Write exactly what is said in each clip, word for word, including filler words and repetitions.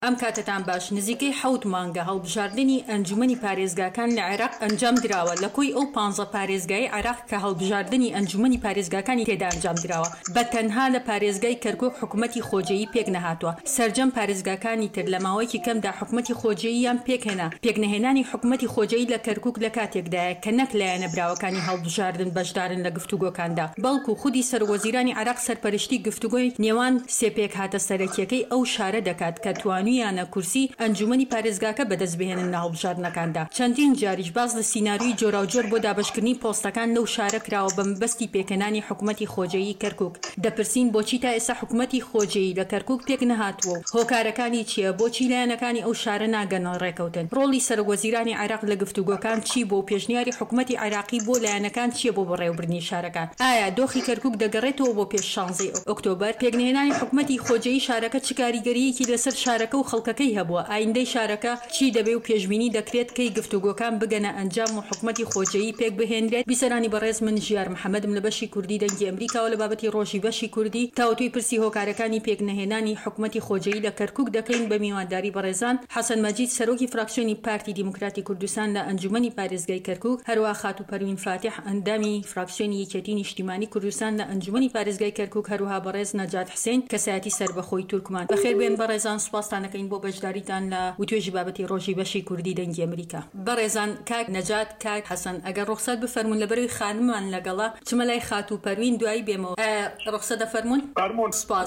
ئەم کاتتان باش نزیکەی حەوت مانگە هەڵبژاردننی ئەنجومەنی پارێزگاکان لە عێراق ئەنجام درراوە لە کۆی ئەو پانزە پارێزگای عێراق کە هەڵبژاردننی ئەنجومەنی پارێزگاکانی تێدا ئەنجام درراوە بە تەنها لە پارێزگای کەرکوک حکوومەتی خۆجەیی پێک نەهاتووە. سەرجەم پارێزگاکانی تر لە ماوەیەکی کەمدا حکوومەتی خۆجەییان پێکهێنا. پێکنەهێنانی حکوومەتی خۆجەیی لە کەرکوک لە کاتێکدایە کە نەک لایەنە براوەکانی هەڵبژاردن بەشدارن لە گفتوگۆکاندا، بەڵکو خودی سەروەزیرانی عێراق سەرپەرشتی گفتوگۆی نێوان سێپێک هاتە سەرەکیەکەی ئەو شارە دەکات کە توانویانە کورسی ئەنجومەنی پارێزگاکە بەدەست بهێنن لە هەڵبژاردنەکاندا. چەندین جاریش باز لە سیناریوی جۆراوجۆر بۆ دابشکردنی پۆستەکان لەو شارە کراوە بە مەبەستی پێکهێنانی حکوومەتی خۆجەیی کەرکوک. دەپرسین بۆچی تا ئێستا حکوومەتی خۆجەیی لە کەرکوک پێک نەهاتووە و هۆکارەکانی چییە؟ بۆچی لایەنەکانی ئەو شارە ناگەنە ڕێکەوتن؟ ڕۆڵی سەرۆگوەزیرانی عێراق لە گفتوگۆکان چی بۆ؟ پێشنیاری حکوومەتی عێراقی بۆ لایەنەکان چییە بۆ بەڕێوەبردنی شارەکان؟ ئایا دۆخی کەرکوک دەگەڕێتەوە بۆ پێش شانزەی ئۆکتۆبەر؟ پێکنهێنانی حکوومەتی خۆجەیی شارەکە چ کاریگەریەکی لەسەر شارەکە و خەڵکەکەی هەبووە؟ ئایندەی شارەکە چی دەبێ و پێشبینی دەکرێت کەی گفتوگۆکان بگەنە ئەنجام و حکوومەتی خۆجەیی پێک بهێنرێت؟ بیسەرانی بەڕێز من ژیار محەممەدم لە بەشی کوردی دەنگی ئەمریکاوە لە بابەتی ڕۆژی بەشی کوردی تاوتوی پرسی هۆکارەکانی پێکنەهێنانی حکوومەتی خۆجەیی لە کەرکوک دەکەین بە میوانداری بەڕێزان حەسەن مەجید سەرۆکی فراکسیۆنی پارتی دیموکراتی کوردستان لە ئەنجومەنی پارێزگای کەرکوک، هەروە خاتو پەروین فاتح ئەندامی فراکسیۆنی یەکێتی نیشتیمانی کوردستان لە ئەنجومەنی پارێزگای کەرکوک، هەروها بەڕێز نەجات حسێن کەسایەتی سەربەخۆی تورکمان. بەخێر بێن بەڕێزان، سوپاستانەکەین بۆ بەشداریتان لە وتوێژی بابەتی ڕۆژی بەشی کوردی دەنگی ئەمریکا. بەڕێزان، کاک نەجات، کاک حەسەن، ئەگەر ڕوخسەت بفەرمون لەبەروی خانممان لەگەڵا چمە لای خاتو پەروین دوایی بێمەوە. ڕوخسەت دەفەرمون؟ سپاس.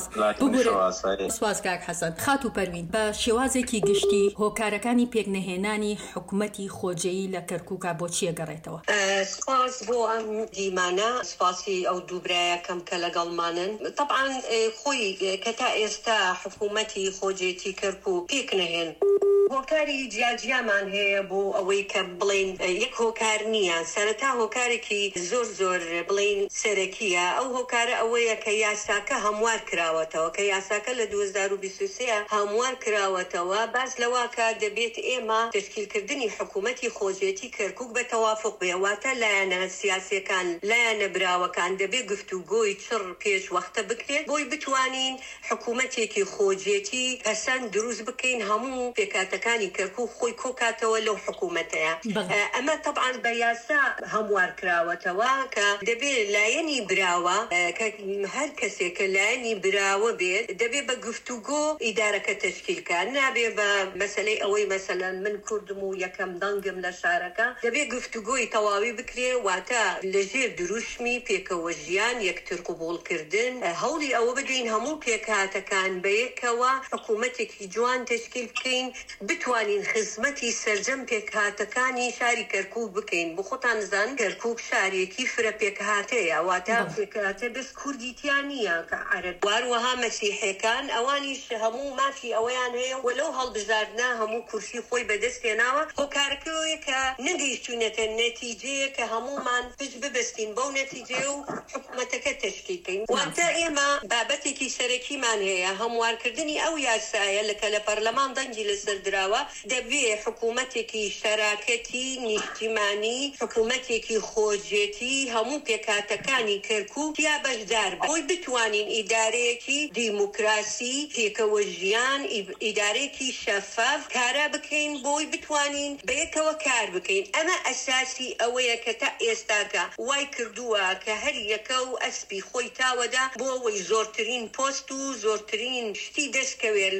سپاس کاک حەسەن. خاتو پەروین، بە شێوازێکی گشتی هۆکارەکانی پێکنەهێنانی حکوومەتی خۆجەیی لە کەرکووکا بۆ چیە گەڕێتەوە؟ سپاس بۆ ئەم دیمانە، سپاسی ئەو دووبرایەکەم کە لەگەڵمانن. طبعاً خۆی کە تا ئێستا حکوومەتی خۆجێتی کەرکووک پێک نەهێن. هۆکاری جیاجیامان هەیە بۆ ئەوەی کە بڵین یەک هۆکار نییە، سەرەتا هۆکارێکی زۆر زۆر بڵین سەرەکیە. ئەو هۆکارە ئەوەیە کە یاساکە هەموار کراوەتەوە، کە یاساکە لە دوو هەزار و بیست و سێ هەموار کراوەتەوە. باز لەوا کە دەبێت ئێمە تشکیلکردنی حکوومەتی خۆجێتی کەرکوک بە تەوافق بێ، واتە لایەنە سیاسیەکان، لایەنە براوەکان دەبێت گفتوگۆی چڕ پێش وەختە بکرێت بۆی بتوانین حکوومەتێکی خۆجێتی پەسەند دروست بکەین، هەموو پێکاتەکانی کەرکوک خۆی کۆکاتەوە لەو حکوومەتەیە. ئەمە طبعاً بە یاسا هەموار کراوەتەوە کە دەبێت لایەنی براوە، کە هەر کەسێک کە لایەنی براوە بێت دەبێت بە گفتوگۆ ئیدارەکە تشکیلکە، نابێ بە مەسەلەی ئەوەی مەسەلەن من کوردم و یەکەم دەنگم لە شارەکە. دەبێت گفتوگۆی تەواوی بکرێ، واتە لەژێر دروشمی پێکەوە ژیان، یەکتر قبوڵکردن، هەوڵی ئەوە بدەین هەموو پێکهاتەکان بەیەکەوە حکوومەتێکی جوان تشکیل بکەین، بتوانین خزمەتی سەرجەم پێکهاتەکانی شاری کەرکوک بکەین. بۆ خۆتان زان کەرکوک شارێکی فرە پێکهاتەیە، واتە پێکهاتە بەس کوردیتیان نییە کە عەرەب، واروەها مەسیحیەکان ئەوانیش هەموو مافی ئەوەیان هەیە و لەو هەڵبژاردنا هەموو کورسی خۆی بەدەستێناوە. هۆکارەکەوەیە کە نەگەیشتوونەتە نەتیجەیە کە هەمومان پشت ببەستین بەو نەتیجێ و حکوومەتەکە تشکیلکەین. واتە ئێمە بابەتێکی سەرەکیمان هەیە، هەموارکردنی ئەو یاسایە لەکە لە پەرلەمان دەنگی لەسەر دراوە. دەبێ حکوومەتێکی شەراکەتی نیشتیمانی، حکوومەتێکی خۆجێتی هەموو پێکاتەکانی کەرکوک یا بەشدار بن بۆی بتوانین ئیدارەیەکی دیموکراسی، پێکەوە ژیان، ئیدارەیەکی شەفاف کارا بکەین بۆی بتوانین بەیەکەوە کار بکەین. ئەمە ئەساسی ئەوەیە کە تا ئێستاکە وای کردووە کە هەر یەکە و ئەسپی خۆی تاوەدا بۆ ئەوەی زۆرترین پۆست و زۆرترین شتی دەستکەوێت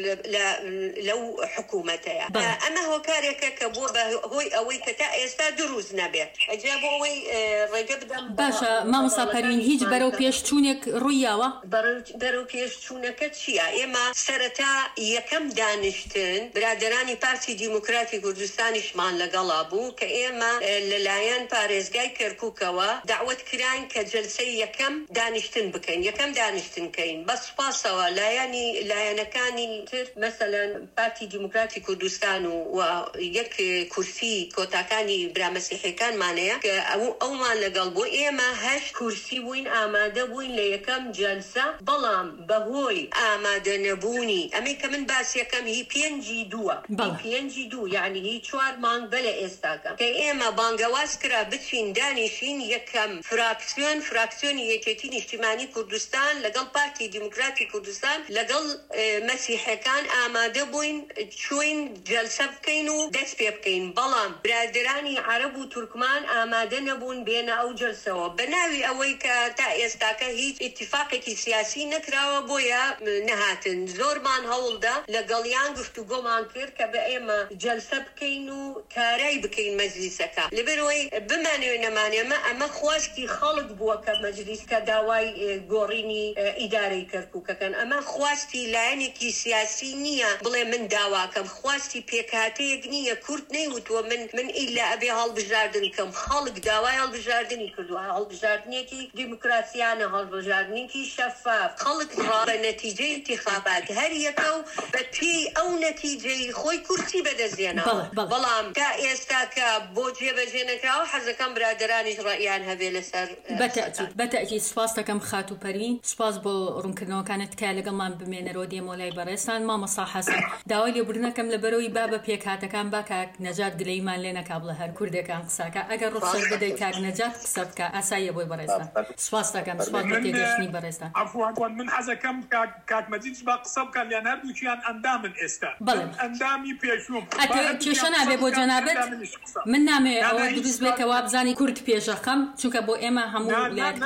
لەو حکوومەتەیە. ئەمە هۆکارێکە کە بۆ بەهۆی ئەوەی کە تا ئێستا دروست نەبێت. ئەجا بۆ ئەوەی ڕێگە بدەم. باشە مامۆستا پەروین، هیچ بەرەو پێشچوونێک ڕوویاوە؟ بەرەو پێشچوونەکە چییە؟ ئێمە سەرەتا یەکەم دانیشتن برادرانی پارتی دیموکراتی کوردستانیشمان لەگەڵا بوو کە ئێمە لەلایەن پارێزگای کەرکوکەوە داوەت کراین کە جەلسەی یەکەم دانیشتن بکەین، یەکەم دانیشتن کەین. بە سوپاسەوە لایەنی لایەنەکانی تر، مەسەلەن پارتی دیموکراتی کوردستان و یەک کورسی کۆتاکانی برا مەسیحیەکانمانەیە کە ئەومان لەگەڵ بۆ ئێمە هەشت کورسی بووین ئامادە بووین لە یەکەم جەلسە بەڵام بەهۆی ئامادە نەبوونی ئەمەی کە من باسیەکەم هی پێنجی دووە پێنجی دوو یعنی هی چوار مانگ بەلە ئێستاکەم کە ئێمە بانگەواز کرا بچین دانیشین یەکەم فراکسیۆن فراکسیۆنی یەکێتی نیشتیمانی کوردستان لەگەڵ پارتی دیموکراتی کوردستان لەگەڵ مەسیحەکان ئامادە بووین چوین جەلسە بکەین و دەست پێ بکەین بەڵام برادرانی عەرەب و تورکمان ئامادە نەبوون بێنە ئەو جەلسەوە بە ناوی ئەوەی کە تا ئێستاکە هیچ ئیتیفاقێکی سیاسی نەکراوە بۆیە نەهاتن زۆرمان هەوڵدا لەگەڵیان گفتوگۆمان کرد کە بە ئێمە جەلسە بکەین و کارای بکەین مەجلیسەکە لەبەرەوەی بمانەوێ نەمانێمە ئەمە خواستی خەڵک بووە کە مەجلیس کە داوای گۆڕینی ئیدارەی کەرکووکەکەن ئەمە خواستی لایەنێکی سیاسی نییە بڵێ من داواکەم خواستی پێکهاتەیەک نییە کورد نەیوتووە من من ئیلا ئەبێ هەڵبژاردن کەم خەڵک داوای هەڵبژاردننی کردووە هەڵبژاردنێکی دیموکراسیانە هەڵبژاردنێکی شەفاف خەڵک ڕابە نەتیجەی انتخابات هەر یەکە و بە پێی ئەو نەتیجەی خۆی کورسی بەدەستێنەوە بەڵام تا ئێستا کە بۆ جێبەجێ نەکراوە حەزەکەم برادرانیش ڕائیان هەبێ لەسەر بەتەکید سپاس دەکەم خاتوپەری سپاس بۆ ڕوونکردنەوەکانت کە لەگەڵمان بمێنەرەوە دێمۆلای بەڕێستان مامۆستا حەسەن داوای لێبوردنەکەم لەبەرەوەی با بە پێکهاتەکان با کاک نەجات گلەیمان لێ نەکا بڵە هەر کوردەکان قساکە ئەگەر ڕوخسەر بدەیت کاک نەجات قسە بکە ئاساییە بۆی بەڕێستان سپاس دەکەم سپاس بۆ تێگەشتنی بەڕێستان عەفوان من حەزەکەم کاک مەجید با قسە بکەن یان هەردووکیان ئەندامن ئێستا ئەندامی پێشوم کێشە نابێ بۆ جەنابەت من نامێ ئەوە دروست بێت کە وا بزانی کورد پێشەخەم چونکە بۆ ئێمە هەموو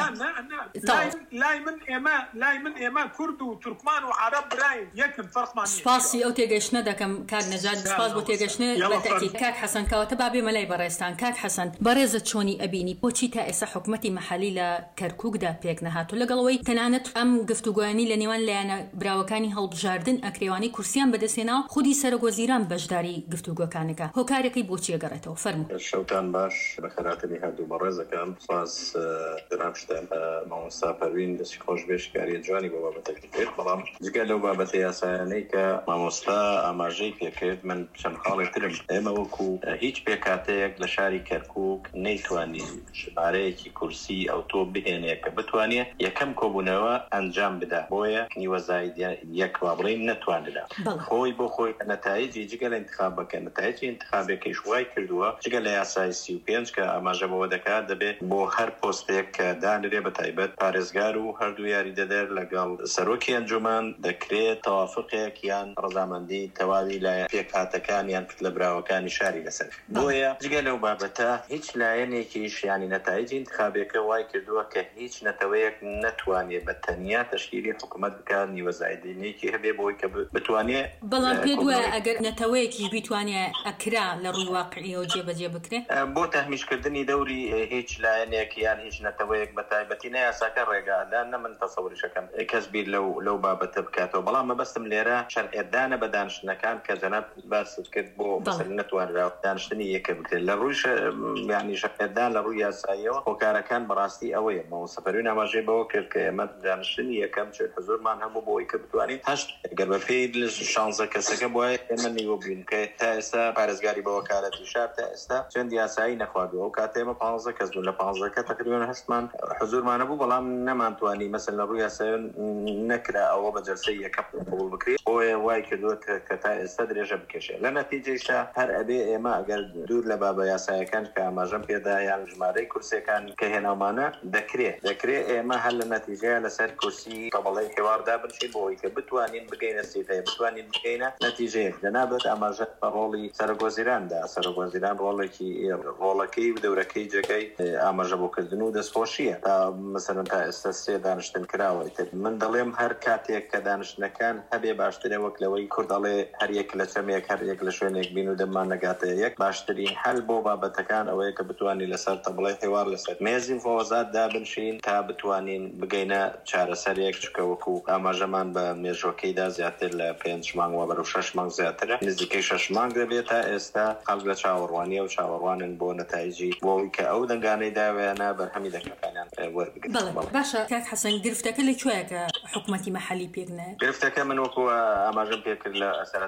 لای من ئێمە لای من ئێمە کورد و تورکمان و عەرەب براین یەکن فەرقمان سپاسی ئەو تێگەشتنە دەکەم کاک نەجات سپاس بۆ تێگەشتنە بەتەکید کاک حەسەن کەواتە با بێمە لای بەڕێستان کاک حەسەن بەڕێزت چۆنی ئەبینی بۆچی تا ئێستا حکومەتی مەحەلی لە کەرکووکدا پێک نەهاتوو لەگەڵەوەی تەنانەت ئەم گفتوگویانی لە نێوان لایەنە براوەکانی هەڵبژاردن ئەکرێوانی کورسیان بەدەستێناوە خودی سەرۆکوەزیران بەشداری گفتوگۆکانەکە هۆکارەکەی بۆچی ئەگەڕێتەوە فەرموو شەوتان باش بەخێراتنی هەردوو بەڕێزەکەم سپاس درامشتە مامۆستا پەروین دەستی خۆش بێشکاری جوانی بۆ بابەتێکی کرد بەڵام جگە لەو بابەتە یاسایانەی کە مامۆستا ئاماژەی پێکرد من چەند خاڵێک ترم ئێمە وەکو هیچ پێکاتەیەک لە شاری کەرکووک نەیتوانی ژمارەیەکی کورسی ئەو تۆ بهێنێ کە بتوانێت یەکەم کۆبوونەوە ئەنجام بدا بۆیە نیوەزای یەک وا بڵێن نەتواندا خۆی بۆ خۆی نەتایجی جگە لە انتخابەکە نەتایجی انتخابەکەی شوای کردووە جگە لە یاسای سی و پێنج کە ئاماژە بەوە دەکات دەبێت بۆ هەر پۆستێک کە دانرێ بە تایبەت پارێزگار و هەردوو یاری دەدەر لەگەڵ سەرۆکی ئەنجومان دەکرێت تەوافقێک یان ڕەزامەندی تەواوی لە پێکهاتەکان یان لە براوەکانی شاری لەسەر بۆیە جگە لەو بابەتە هیچ لایەنێکیش ینی نەتایجی انتخابێکە وای کردووە کە هیچ نەتەوەیەک نەتوانێت بە تەنیا تەشکیلی حکوومەت بکات نیوەزایدینێکی هەبێ بۆی کە بتوانێت بەڵام پێ دوایە ئەگەر نەتەوەیەکیش بیتوانێت ئەکرا لە ڕووی واقعیەوە جێبەجێ بکرێت بۆ تەهمیشکردنی دەوری هیچ لایەنێک یان هیچ نەتەوەیەک بە تایبەتی نەیاساکە ڕێگادان نە من تەسەوریشەکەم کەس بیر لەو لەو بابەتە بکاتەوە بەڵام مەبەستم لێرە شەرعێدانە بە دانیشتنەکان کە جەناب باست کرد بۆ مەسەل نەتوانرا دانیشتنی یەکە بکرێت لە ڕووی یعنی شەرعێدان لە ڕووی یاساییەوە هۆکارەکان بەڕاستی ئەوەیە مامۆستا پەروین ئاماژەی بەوە کرد کە ئێمە دانیشتنی یەکەم چێت حزورمان هەبوو بۆی کە بتوانین هەشت گەر بە پێی شانزە کەسەکە بۆە ئێمە نیوە بووین کە تا ئێستا پارێزگاری بە وەکالەتی شار تا ئێستا چەند یاسایی نەخواردووە ئەو کاتە ئێمە پانزە کەس بوون لە پانزەکە تقریبا هەشتمان حزورمان هەبوو بەڵام نەمانتوانی مەسەل لە ڕووی یاسایی نەکرا ئەوە بە جەلسەی یەکەم قبوڵ بکرێت بۆیە وای کردووە کە تا ئێستا درێژە بکێشێت لە نەتیجەیشە هەر ئەبێ ئێمە ئەگەر دوور لە بابە یاسایەکان کە ئاماژەم پێدا یان ژمارەی کورسەکان کە هێناومانە دەکرێت دەکرێت ئێمە هەر لە نەتیجەیە لەسەر کورسی قبڵەی هێواردا بنشین بۆی کە بتوانین بگەینە سیتەیە بتوانین بگەینە نەتیجەیەک لەنابێت ئاماژە بە ڕۆڵی سەرۆکوەزیراندا سەرۆکوەزیران ڕۆڵێکی ڕۆڵەکەی و دەورەکەی جێگەی ئاماژە بۆکردن و دەستخۆشیە تا مەسەلەن تا ئێستا سێ دانیشتن کراوە من دەڵێم هەر کاتێک کە دانیشتنەکان هەبێ باشترە وەک لەوەی کورد دەڵێ هەر یەک لە چەمێک هەر یەک لە شوێنێک بین و دەممان نەگاتە یەک باشترین هەل بۆ بابەتەکان ئەوەیە کە بتوانین لەسەر تەبڵەی هێوار لەسەر مێزی مفاوەزاتدا بنشین تا بتوانین بگەینە چارەسەرێک چکە وەکو ئاماژەمان بە مێژوەکەیدا زیاتر لە پێنج مانگ و بەرەو شەش مانگ زیاترە نزیکەی شەش مانگ دەبێت تا ئێستا خەڵک لە چاوەڕوانیە و چاوەڕوانن بۆ نەتایجی بۆی کە ئەو دەنگانەی داوێنە بەرهەمی دەکەکانیان وەربگرن. باشە کاک حەسەن گرفتەکە لەکوێیە کە حکوومەتی مەحەلی پێک نایە؟ گرفتەکە من وەکو ئاماژەم پێ کرد لە سەرەتاکەی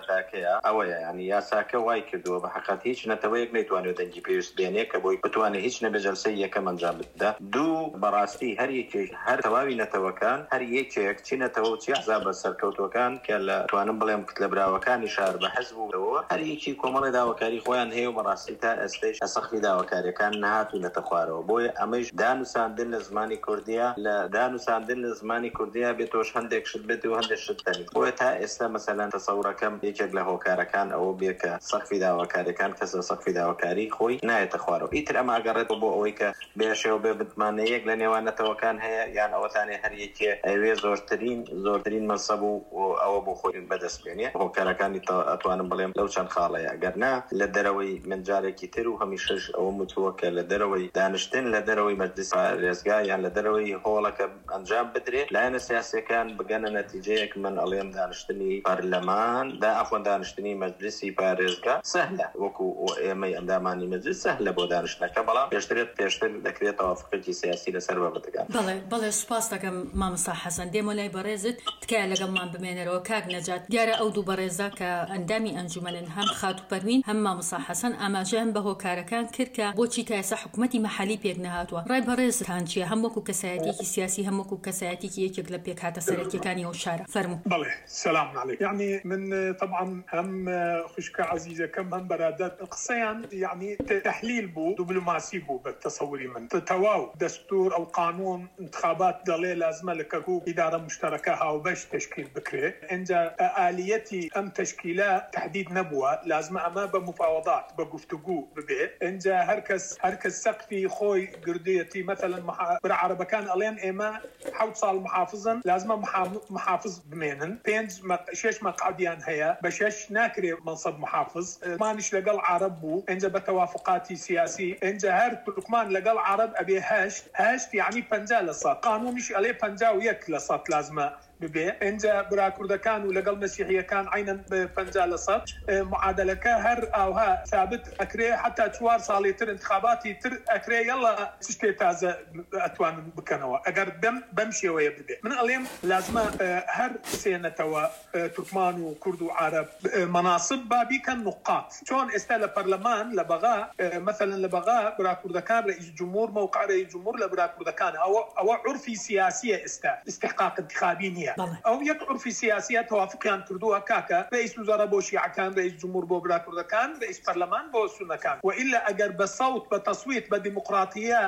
هەیە ئەوەیە ینی یاساکە وای کردووە بە حقیقت هیچ نەتەوەیەک نەیتوانێت دەنگی پێویست بێنێ کە بۆی بتوانێت هیچ نەبێ جەلسەی یەکەم ئەنجام بدات. دوو بەڕاستی هەر یەکێک هەر تەواوی نەتەوەکان هەر یەکێک چی نەتەوە و چی ئەحزاب سەرکەوتوەکان کە لە توانم بڵێم کتلە براوەکانی شار بە حەزب بووەوە هەر یەکی کۆمەڵی داواکاری خۆیان هەیە و بەڕاستی تا ئێستش ئەسەخی داواکاریەکان نەهاتوونەتە خوارەوە. بۆیە ئەمەش دانووساندن لە زمانی کوردیە لە دانووساندن لە زمانی کوردیا بێتۆش هەندێک شت بێت و هەندێک شت تەنیت. بۆیە تا ئێستا مەسەلەن تەسەورەکەم یەکێک لە هۆکارەکان ئەوە بێ کە سەقفی داواکاریەکان کەسە سەقفی داواکاری خۆی نایەتە خوارەوە. ئیتر ئەمە ئەگەڕێتەوە بۆ ئەوەی کە بێشەوە بێ بتمانەیەک لە نێوان نەتەوەکان هەیە یان ئەوەتانێ هەر یەکێ ئەوێ زۆرترین زۆرترین مەنسەب و ئەوە بۆ خۆی بەدەست بێنێ. هۆکارەکانی ئەتوانم بڵێم لەو چەند خاڵەیە ئەگەرنا لە دەرەوەی من جارێکی تر و هەمیشەش ئەوە متووە کە لە دەرەوەی دانیشتن لە دەرەوەی مەجلیس ڕێزگا یان لە دەرەوەی هۆڵەکە ئەنجام بدرێت لایەنە سیاسیەکان بگەنە نەتیجەیەک من ئەڵێم دانیشتنی پەرلەمان دا ئەخوەن دانیشتنی مەجلیسی پارێزگا سەهلە وەکو ئێمەی ئەندامانی مەجلیس سەهلە بۆ دانیشتنەکە بەڵام پێشترێت پێشتر دەکرێت تەوافقێکی سیاسی لەسەر بابەتەکان. بەڵێ بەڵێ سوپاس دەکەم مامۆستا حەسەن دێمە لای بەڕێزت تکایە لەگەڵمان بمێنەرەوە کاک نەجات. دیارە ئەو دوو بەڕێزا کە ئەندامی ئەنجومەنن هەم خاتو پەروین هەم مامۆستا حەسەن ئاماژەیان بە هۆکارەکان کرد کە بۆچی تا ئێستا حکوومەتی مەحەلی پێک نەهاتووە. ڕای بەڕێزتان چییە هەم وەکو کەسایەتێکی سیاسی هەم وەکو کەسایەتێکی یەکێک لە پێکهاتە سەرەکیەکانی ئەو شارە فەرموو. بەڵێ سلام علیکم. يعني من طبعا هم خوشكة عزيزة كم هم برادات قصيان يعني تحليل بو دبلوماسي بو بالتصوري من تواو دستور او قانون انتخابات دليل لازمه لكو اداره مشتركه او باش تشكيل بكري انجا اليتي ام تشكيلات تحديد نبوه لازمه اما بمفاوضات بگفتگو ببي انجا هركس هركس سقفي خوي قرديتي مثلا بالعربه كان الين ايما حوت صال محافظا لازمه محافظ بمينن بينز شش مقعديان هيا بشش ناكري منصب محافظ مانش لقل عرب بو انجا بتوافقاتي سياسي انجا هر تركمان لقل عرب ابي هاشت هاشت يعني بنجا لصات قانونش عليه بنجا ويك لصات لازمه ببي انجا برا كردكان ولقل مسيحيه كان عينا بنجا لصات معادله هر او ها ثابت اكري حتى توار صالي تر انتخاباتي تر اكري يلا تشتي تازه اتوان بكنوا اقر دم بمشي ويا ببي من اليوم لازمه هر سنه توا تركمان وكرد وعرب مناصب بابي كان نقاط شلون استاله برلمان لبغاء مثلا لبغاء برا كردكان رئيس جمهور موقع رئيس جمهور لبرا كردكان او او عرفي سياسيه استا استحقاق انتخابي او يك عرفي سياسيه توافقيان كردوها كاكا رئيس وزراء بو شيعة كان رئيس جمهور بو برا كردكان رئيس برلمان بو سنه كان والا اجر بصوت بتصويت بديمقراطيه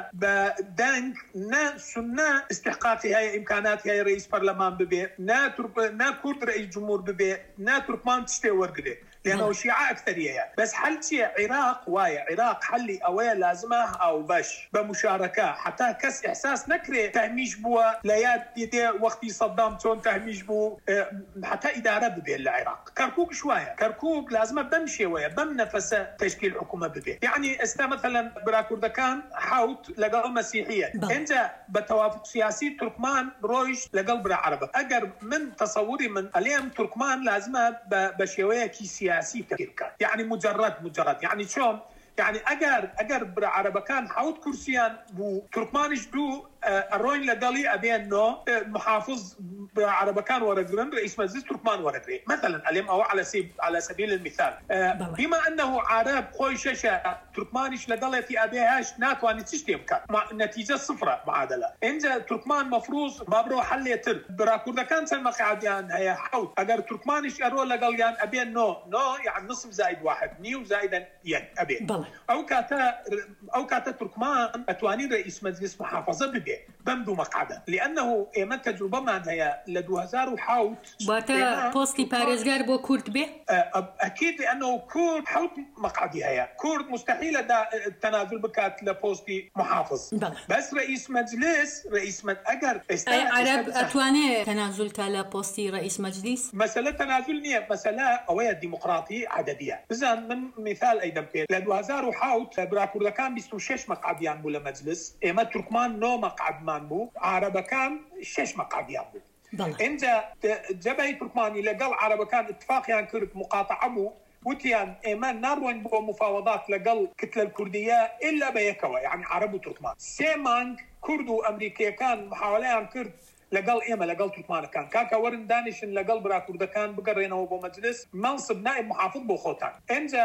بدنك نا سنه استحقاقي هي امكانات هي رئيس برلمان ببي نا ترك نا كرد رئيس جمهور ببي نا تركمان تشتي ورقده لانه شيعة اكثريه يعني. بس حل شيء عراق وايا عراق حلي اويا لازمه او باش بمشاركه حتى كس احساس نكري تهميش بو ليات يدي وقتي صدام تون تهميش بو حتى اداره ببي العراق كركوك شويه كركوك لازمه بمشي ويا بمنفس تشكيل حكومه ببي يعني استا مثلا برا كردكان حوت لقل مسيحيه انت بتوافق سياسي تركمان رويش لقل برا عربه اجر من تصوري من اليوم تركمان لازمه بشويه كيسيه سياسي تفكير يعني مجرد مجرد يعني شلون يعني اجر اجر بعربكان حوت كرسيان بو تركمانش دو الروين لقالي ابين نو محافظ بعربكان ورقرن رئيس مجلس تركمان ورقري مثلا اليوم او على سبيل على سبيل المثال بما انه عرب خوي ششه تركمانش لقالي في ابيهاش ناتواني تشتي مكان نتيجه صفر معادله انجا تركمان مفروض ما برو حل يتر برا كردكان سلمى قاعدين هي حوت اجر تركمانش ارو لقاليان ابين نو نو يعني نصف زائد واحد نيو زائدا ين ابين او كاتا او كاتا تركمان اتواني رئيس مجلس محافظه ببي بمدو مقعده لانه ايمن تجربه ما هي لدو هزار وحوت باتا بوستي باريزغار بو كورد به اكيد لانه كورد حوت مقعدي هي كورد مستحيل التنازل بكات لبوستي محافظ بل. بس رئيس مجلس رئيس مد اجر اي عرب اتواني تنازل تاع بوستي رئيس مجلس مساله تنازل نيه مساله اويا ديمقراطي عدديه اذا من مثال ايضا لدو هزار وحوت برا كردكان بيستو شش مقعديان بو لمجلس ايما تركمان نو مقعد مانبو عربكان شش مقعديان بو انت جبهه تركماني لقل عربكان اتفاق يعني كرد مقاطعه بو وتيان ايمان ناروين بو مفاوضات لقل كتله الكرديه الا بيكوا يعني عرب وتركمان سيمانج كرد وامريكا كان محاولين كرد لەگەڵ ئێمە لەگەڵ تورکمانەکان کاکە وەرن دانیشن لەگەڵ برا کوردەکان بگەڕێنەوە بۆ مەجلس منصب نائب محافظ بۆ خۆتان ئەنجا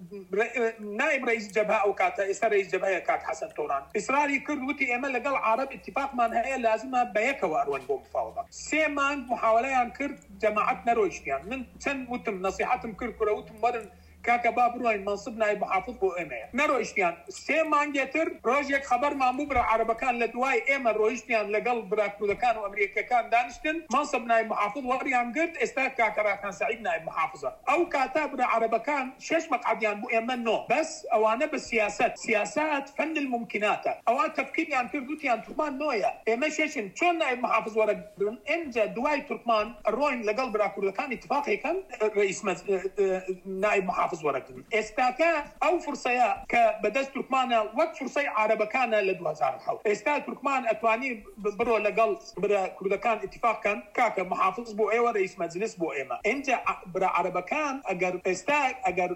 نائب رئیس جەبهە ئەو کاتە ئێستا رئیس جەبهەیە کاک حەسەن تۆران ئیسراری کرد وتی ئێمە لەگەڵ عرب اتفاقمان هەیە لازمە بەیەکەوە ئەڕۆین بۆ مفاوضە سێ مانگ محاولەیان کرد جەماعەت نەڕۆیشتیان من چەند وتم نەسیحەتم کرد کورە وتم وەرن کاکە با بڕۆین منصب نایب محافظ بۆ ئێمەیە نەڕۆیشتیان سێ مانگێتر ڕۆژێک خەبەرمان بوو برا عەرەبەکان لە دوای ئێمە ڕۆیشتیان لەگەڵ برا کوردەکان و ئەمریکەکان دانیشتن منصب نایب محافظ وەریان گرت ئێستا کاکە ڕاکان سەعید نایب محافظە ئەو کاتا برا عەرەبەکان شەش مەقعەدیان بوو ئێمە نۆ بەس ئەوانە بە سیاسەت سیاسەت فەن الممکناتە ئەوە تەفکیریان کرد وتیان تورکمان نۆیە ئێمە شەشن چۆن نایب محافظ وەرەگرن ئەنجا دوای تورکمان ڕۆین لەگەڵ برا کوردەکان اتفاقێکن رئیس نایب محافظ وەرەگرن ئێستاکە ئەو فرسەیە کە بەدەست تورکمانە وەک فرسەی عەرەبەکانە لە دوو هەزار و حەوت ئێستا تورکمان ئەتوانی بڕۆ لەگەڵ برا کوردەکان اتفاقکەن کاکە محافظ بۆ ئێوە رئیس مەجلس بۆ ئێمە ئینجا برا عەرەبەکان ئەگەر ئێستا ئەگەر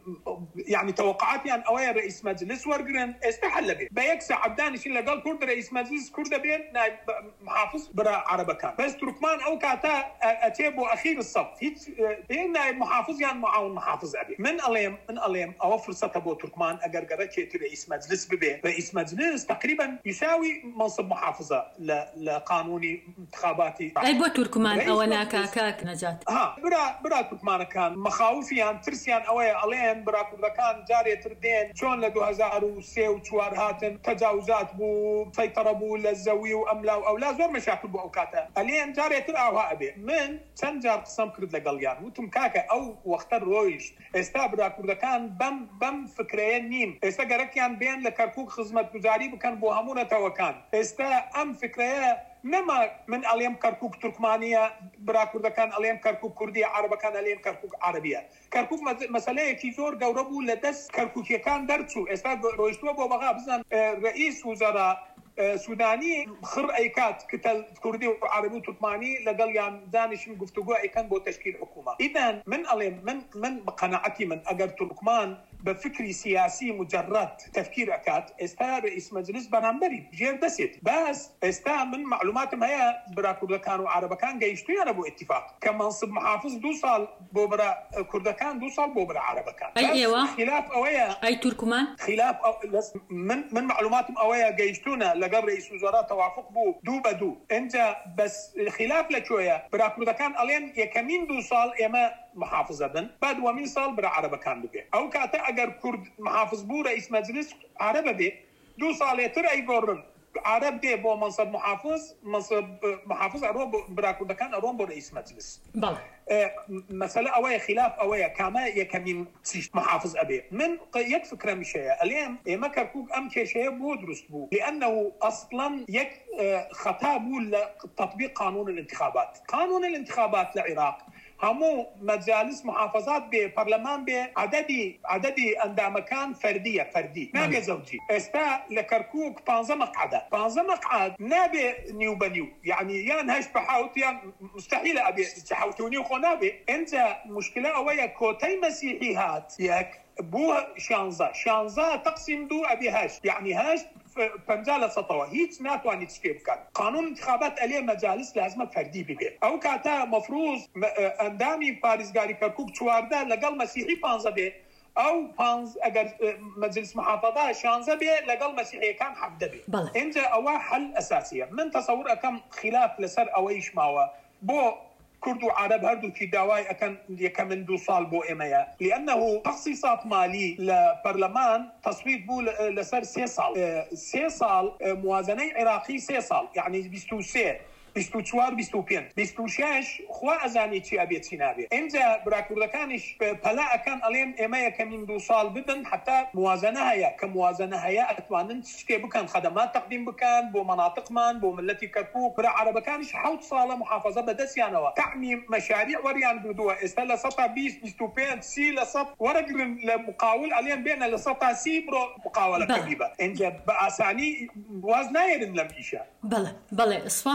یعنی تەوەقعاتیان ئەوەیە رئیس مەجلس وەرگرن ئێستا حەل دەبێت بە یەک سەعەت دانیشین لەگەڵ کورد رئیس مەجلس کورد دەبێن نایب محافظ برا عەرەبەکان بەس تورکمان ئەو کاتە ئەچێ بۆ ئەخیر السەف هیچ نایب محافظ یان معاون محافظ ئەبێ من ئەڵێم من ئەڵێم ئەوە فرسەتە بۆ تورکمان ئەگەر گەڕێکێتی رئیس مەجلس ببێ رئیس مەجلس تقریبا يساوي منصب محافظة لە قانونی انتخاباتی ئەی بۆ تورکمان ئەوە ناکا کاک نەجات ها برا برا تورکمانەکان مەخاوفیان ترسیان ئەوەیە ئەڵێن برا کوردەکان جارێتر دێن چۆن لە دوو هەزار و سێ و چوار هاتن تەجاوزات بوو سەیطرە بوو لە زەوی و ئەملا و ئەولا زۆر مەشاکل بوو ئەو کاتە ئەلێن جارێتر ئاوا ئەبێ من چەند جار قسەم کرد لەگەڵیان وتم کاکە ئەو وەختە ڕۆیشت ئێستا برا کوردەکان بەم بەم فکرەیە نین ئێستا گەرەکیان بێن لە کەرکووک خزمەتگوزاری بکەن بۆ هەموو نەتەوەکان ئێستا ئەم فکرەیە نەما من ئەڵێم کەرکووک تورکمانیە برا کوردەکان ئەڵێم کەرکووک کوردیە عەرەبەکان ئەڵێم کەرکووک عەرەبیە کەرکووک مەسەلەیەکی زۆر گەورە بوو لە دەست کەرکووکیەکان دەرچوو ئێستا ڕۆیشتووە بۆ بەغا بزان رئیس وزەرا سودانی خڕ ئەیکات کە کوردی و عەرەبی و تورکمانی لەگەڵ یان دانیشن گفتوگۆ ئەیکەن بۆ تەشکیل حکوومە ئیدان من ئەڵێم من من بقەنەعەتی من ئەگەر تورکمان بفكري سياسي مجرد تفكير أكاد استا رئيس مجلس برنامبري جير دسيت بس استا من معلوماتهم هي برا كردكان وعربكان جايشتو يعني بو اتفاق كمنصب محافظ دو سال بو برا كردكان دو سال بو برا عربكان اي ايوه خلاف اويا اي تركمان خلاف أو من من معلوماتهم اويا جايشتونا لقى رئيس وزراء توافق بو دو بدو انت بس خلاف لشويه برا كردكان الين يكمين دو سال اما محافظة بن بعد ومن صال برا عربة كان بقى أو كاتا أجر كرد محافظ بو رئيس مجلس عربة بي دو صال ترى يقرن عرب دي بو منصب محافظ منصب محافظ أروم برا كرد كان أروم بو رئيس مجلس بله اه مسألة أوية خلاف أوية كما يكمن محافظ أبي من يك فكرة مشية اليوم ما كركوك أم كشيء بو درس بو لأنه أصلا يك اه خطأ بو لتطبيق قانون الانتخابات قانون الانتخابات للعراق همو مجالس محافظات ببرلمان بعددي عددي اندامكان فرديه فردي ما بي زوجي استا لكركوك بانزا مقعده بانزا مقعد نابي نيو بنيو يعني يان هاش بحاوت يان مستحيل ابي تحاوتوني وخنابي انت مشكله اويا كوتي مسيحيات ياك بو شانزا شانزا تقسم دو ابي هاش يعني هاش پنجال سطوة هيت ناتواني تشكيب كان قانون انتخابات عليه مجالس لازمة فردي ببير او كاتا مفروض اندامي باريزگاري كركوك چوارده لقل مسيحي پانزه بي او پانز اگر مجلس محافظة شانزه بي لقل مسيحي كان حفده بي انجا اوا حل اساسية من تصور اكم خلاف لسر اويش ماوا بو كرد وعرب هردو كي داواي أكن يكمن دو صال بو إمايا لأنه تخصيصات مالي لبرلمان تصويت بو لسر سي صال سي صال موازنة عراقي سي صال يعني بيستو سي بيستو چوار بيستو پين بيستو شاش خوا أزاني چي أبيت سينابي انجا براكوردكانش بلا أكن أليم إمايا كمين دو صال ببن حتى موازنة هيا كموازنة هيا أتوانن تشكي بكان خدمات تقديم بكان بو مناطق من بو ملتي كركوك برا عربكانش حوت صالة محافظة بدسيانوا تعمي مشاريع وريان دودوا استلا سطا بيس بيستو بين سي لسط ورقرن لمقاول أليم بين لسطا سي برو مقاولة كبيبة انجا بأساني وازنايرن لم إيشا بله بله سپاس دەکەم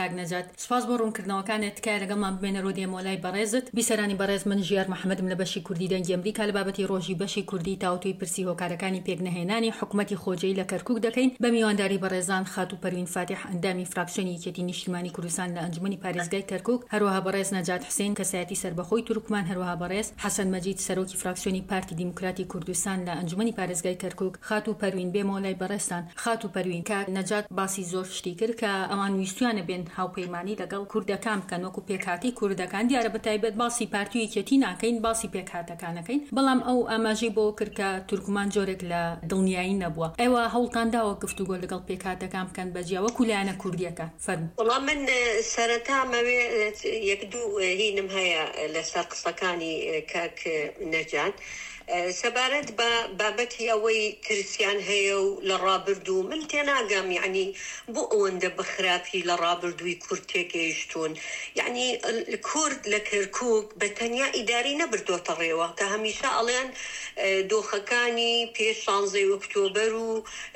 کاک نەجات سپاس بۆ ڕوونکردنەوەکانت تکایە لەگەڵمان بمێنە ڕۆدێمۆلای بەڕێزت بیسەرانی بەڕێز من ژیار محەممەدم لە بەشی کوردی دەنگی ئەمریکا لە بابەتی ڕۆژی بەشی کوردی تاوتوی پرسی هۆکارەکانی پێکنەهێنانی حکوومەتی خۆجەی لە کەرکووک دەکەین بە میوانداری بەڕێزان خاتو پەروین فاتح ئەندامی فراکسیۆنی یەکێتی نیشتیمانی کوردستان لە ئەنجومەنی پارێزگای کەرکووک هەروەها بەڕێز نەجات حسێن کەسایەتی سەربەخۆی تورکمان هەروەها بەڕێز حەسەن مەجید سەرۆکی فراکسیۆنی پارتی دیموکراتی کوردستان لە ئەنجومەنی پارێزگای کەرکووک خاتو پەروین بێمەوەلای بەڕێستان خاتو پەروین کە نەجات باسی زۆر شتی کرد کە ئەوان ویستوانە بێن هاوپەیمانی لەگەڵ کوردەکان بکەن وەکو پێکهاتی کوردەکان دیارە بەتایبەت باسی پارتی و یەکێتی ناکەین باسی پێکهاتەکانەکەین بەڵام ئەو ئاماژەی بۆ کرد کە تورکمان جۆرێک لە دڵنیایی نەبووە ئێوە هەوڵتانداوە گفتوگۆ لەگەڵ پێکهاتەکان بکەن بەجیا وەکو لایەنە کوردیەکە فەرموو. وەڵام من سەرەتا مەوێ یەک دوو هینم هەیە لەسەر قسەکانی کاک نەجات سەبارەت بە بابەتی ئەوەی ترسیان هەیە و لە ڕابردوو من تێناگەم یعنی بۆ ئەوەندە بەخراپی لە ڕابردووی کورد تێگەیشتون یعنی کورد لە کەرکووک بە تەنیا ئیداری نەبردۆتە ڕێوە کە هەمیشە ئەڵێن دۆخەکانی پێش شانزەی ئۆکتۆبەر و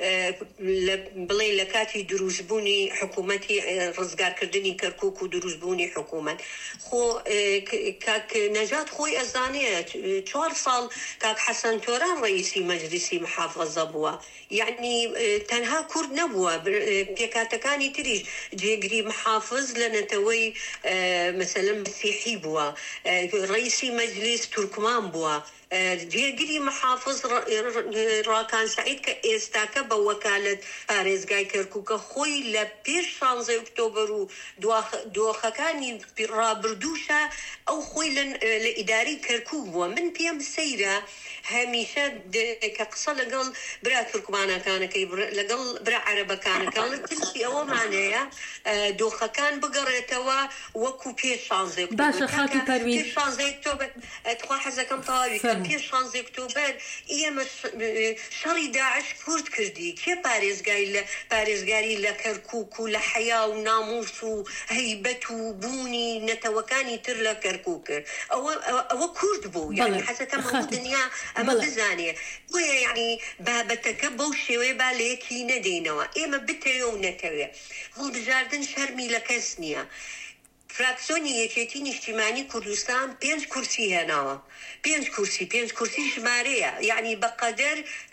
بڵێ لە کاتی دروستبوونی حکوومەتی ڕزگارکردنی کەرکووک و دروستبوونی حکوومەت خۆ کاک نەجات خۆی ئەزانەیە چوار ساڵ کاک حەسەن تۆران ڕئیسی مەجلیسی محافەزە بووە یعنی تەنها کورد نەبووە پێکاتەکانی تریش جێگری محافظ لە نەتەوەی مەسەلەن مسیحی بووە ڕئیسی مەجلیس تورکمان بووە جێگری محافظ ڕاکان سعید کە ئێستاکە بە وەکالەت پارێزگای کەرکووکە خۆی لە پێش شانزەی ئۆکتۆبەر و دۆخەکانی ڕابردووشە ئەو خۆی لە ئیداری کەرکووک بووە من پێم سەیرە هەمیشە کە قسە لەگەڵ برا تورکمانەکانەکەی لەگەڵ برا عەرەبەکانەکە ترسی ئەوەمانەیە دۆخەکان بگەڕێتەوە وەکو پێش شانزەی باشە خاتی پەروین پێش شانزەی ئۆکتۆبەر تخوا حەزەکەم تەواوی پێش شانزەی ئۆکتۆبەر ئێمە شەڕی داعش کورد کردی کێ پارێزگای لە پارێزگاری لە کەرکووک و لە حەیا و ناموس و هەیبەت و بوونی نەتەوەکانی تر لە کەرکووک کرد ئەوە کورد بوو یعنی حەزەکەم هەموو دنیا ئەمە بزانێ بۆیە یعنی بابەتەکە بەو شێوەیە با لە یەکی نەدەینەوە ئێمە بتەوێ و نەتەوێ هەڵبژاردن شەرمی لە کەس نییە فراکسیۆنی یەکێتی نیشتیمانی کوردستان پێنج کورسی هێناوە پێنج کورسی پێنج کورسی ژمارەیە یعنی بەقەدەر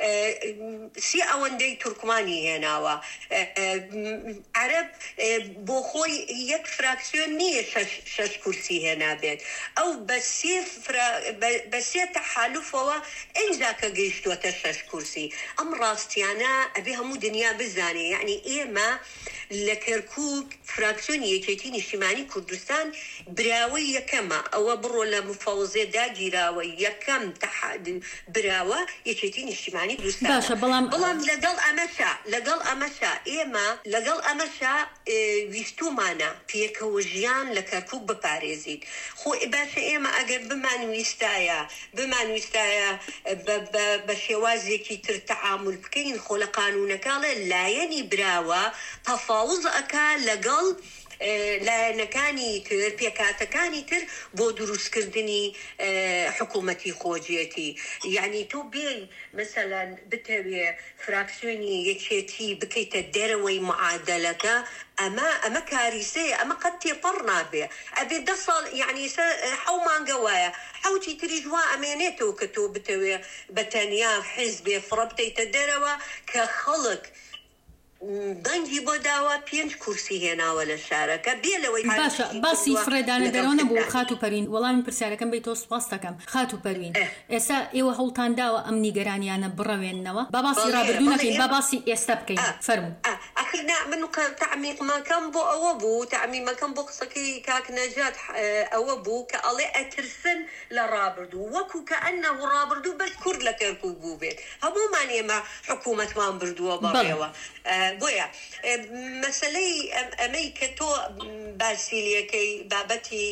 سی ئەوەندەی تورکمانی هێناوە عەرەب بۆ خۆی یەک فراکسیۆن نییە شەش کورسی هێنابێت ئەو بە سێ تەحالوفەوە ئەیجاکە گەیشتووەتە شەش کورسی ئەم ڕاستیانە ئەبێ هەموو دنیا بزانێ یعنی ئێمە لە کەرکووک فراکسیۆنی یەکێتی نیشتیمانی کوردستان براوەی یەکەمە ئەوە بڕۆ لە مفاوزێ داگیراوە یەکەم براوە یەکێتی نیشتیمانی کوردستان باشە بەڵام بەڵام لەگەڵ ئەمەشە لەگەڵ ئەمەشە ئێمە لەگەڵ ئەمەشە ویستومانە پێکەوە ژیان لە کەرکووک بپارێزیت خۆ باشە ئێمە ئەگەر بمانویستایە بمانویستایە بە شێوازێکی تر تەعامل بکەین خۆ لە قانونەکەڵێ لایەنی براوە تەفاوز ئەکا لەگەڵ لایەنەکانی تر پێکاتەکانی تر بۆ دروستکردنی حکوومەتی خۆجێتی یعنی تۆ بێی مەسەلەن بتەوێ فراکسیۆنی یەکێتی بکەیتە دەرەوەی معادلەکە ئەمە ئەمە کاریسەیە ئەمە قەت تێپەڕ نابێ ئەبێ دە ساڵ یعنی حەو مانگە وایە حەوتی تریش وا ئەمێنێتەوە کە تۆ بتەوێ بە تەنیا حیزبێ فڕە بتەیتە دەرەوە کە خەڵک دەنگی بۆ داوا پێنج کورسی هێناوە لە شارەکە بێ لەوەی باشە باسی فڕێدانە دەرەوە نەبوو خاتو پەروین وەڵامی پرسیارەکەم بێت تۆ سوپاس دەکەم خاتو پەروین ئێستا ئێوە هەوڵتانداوە ئەم نیگەرانیانە بڕەوێننەوە با باسی ڕابردوو نەکەین با باسی ئێستا بکەین فەرموو ئەخرنا من تعمیقمەکەم بۆ ئەوە بوو تعمیمەکەم بۆ قسەکەی کاک نەجات ئەوە بوو کە ئەڵێ ئەترسن لە ڕابردوو وەکو کە ئەنە ڕابردوو بەس کورد لە کەرکووک بوو بێت هەموومان ئێمە حکوومەتمان بردووە بەڕێوە بۆیە مەسەلەی ئەمەی کە تۆ باسیلیەکەی بابەتی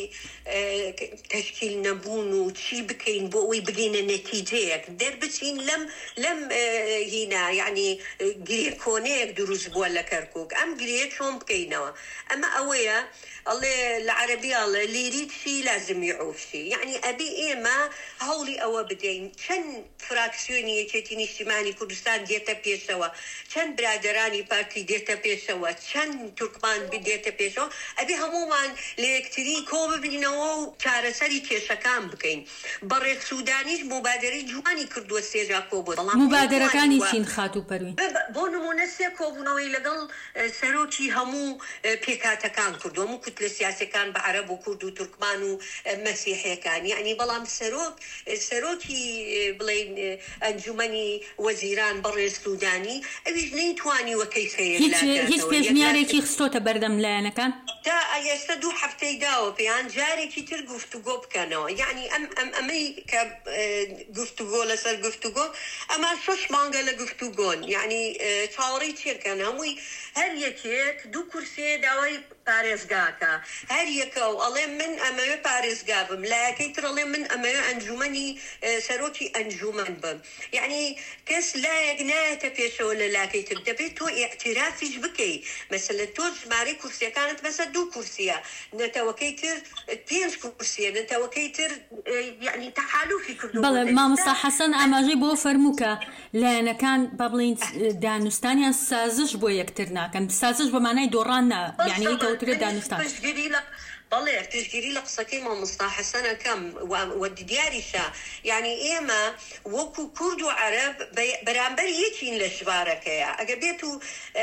تەشکیل نەبوون و چی بکەین بۆ ئەوی بگەینە نەتیجەیەک دەربچین لەم لەم هینا یعنی گرێکۆنەیەک دروست بووە لە كركوك ئەم گرێ چۆن بکەینەوە ئەمە ئەوەیە ئەڵێ لە عەرەبیە ئەڵێ لیریت شی لازم یعوفشی یعنی ئەبێ ئێمە هەوڵی ئەوە بدەین چەند فراکسیۆنی یەکێتی نیشتیمانی کوردستان دێتە پێشەوە چەند برادرانی پارتی دێتە پێشەوە چەند تورکمان بدێتە پێشەوە ئەبێ هەمومان لە یەکتری کۆ ببینەوە و چارەسەری کێشەکان بکەین بەڕێک سوودانیش مبادرەی جوانی کردووە سێژا کۆ بۆ مبادرەکانی چین خات و پەروین بۆ نمونە سێ کۆبوونەوەی لەگەڵ سەرۆکی هەموو پێکاتەکان کردووە و کوتلە سیاسەکان بە عەرەب و کورد و تورکمان و مەسیحیەکان یعنی بەڵام سەرۆک سەرۆکی بڵێن ئەنجومەنی وەزیران بەڕێ سوودانی ئەویش نەیتوانی وەکەی خەیە هیچ پێشنیارێکی خستۆتە بەردەم لایەنەکان تا ئێستا دوو هەفتەی داوە پێیان جارێکی تر گفتوگۆ بکەنەوە یعنی ئەم ئەم ئەمەی کە گفتوگۆ لەسەر گفتوگۆ ئەمە شەش مانگە لە گفتوگۆن یعنی چاوەڕێی چێکەن هەمووی هەر یەکێک دوو کورسێ داوای پارێزگاکە هەر یەکە و ئەڵێ من ئەمەوێ پارێزگا بم لایەکەی تر ئەڵێ من ئەمەوێ ئەنجومەنی سەرۆکی ئەنجومەن بم یعنی کەس لایەک نایەتە پێشەوە لە لاکەی تر دەبێت تۆ ئیعترافیش بکەی مەسەلەن تۆ ژمارەی کورسیەکانت بەسەر دوو کورسیە نەتەوەکەی تر پێنج کورسیە نەتەوەکەی تر یعنی تەحالوفی کردو بەڵێ مامۆستا حەسەن ئاماژەی بۆ فەرمووکە لایەنەکان با بڵین دانوستانیان سازش بۆ یەکتر ناکەن سازش بە مانای دۆڕان نا یعنی کەوترە دانوستان بەڵێ پشتگیری لە قسەکەی مامۆستا حەسەنەکەم و دیاریشە یعنی ئێمە وەکو کورد و عەرەب بەرامبەر یەکین لە ژمارەکەیە ئەگە بێت و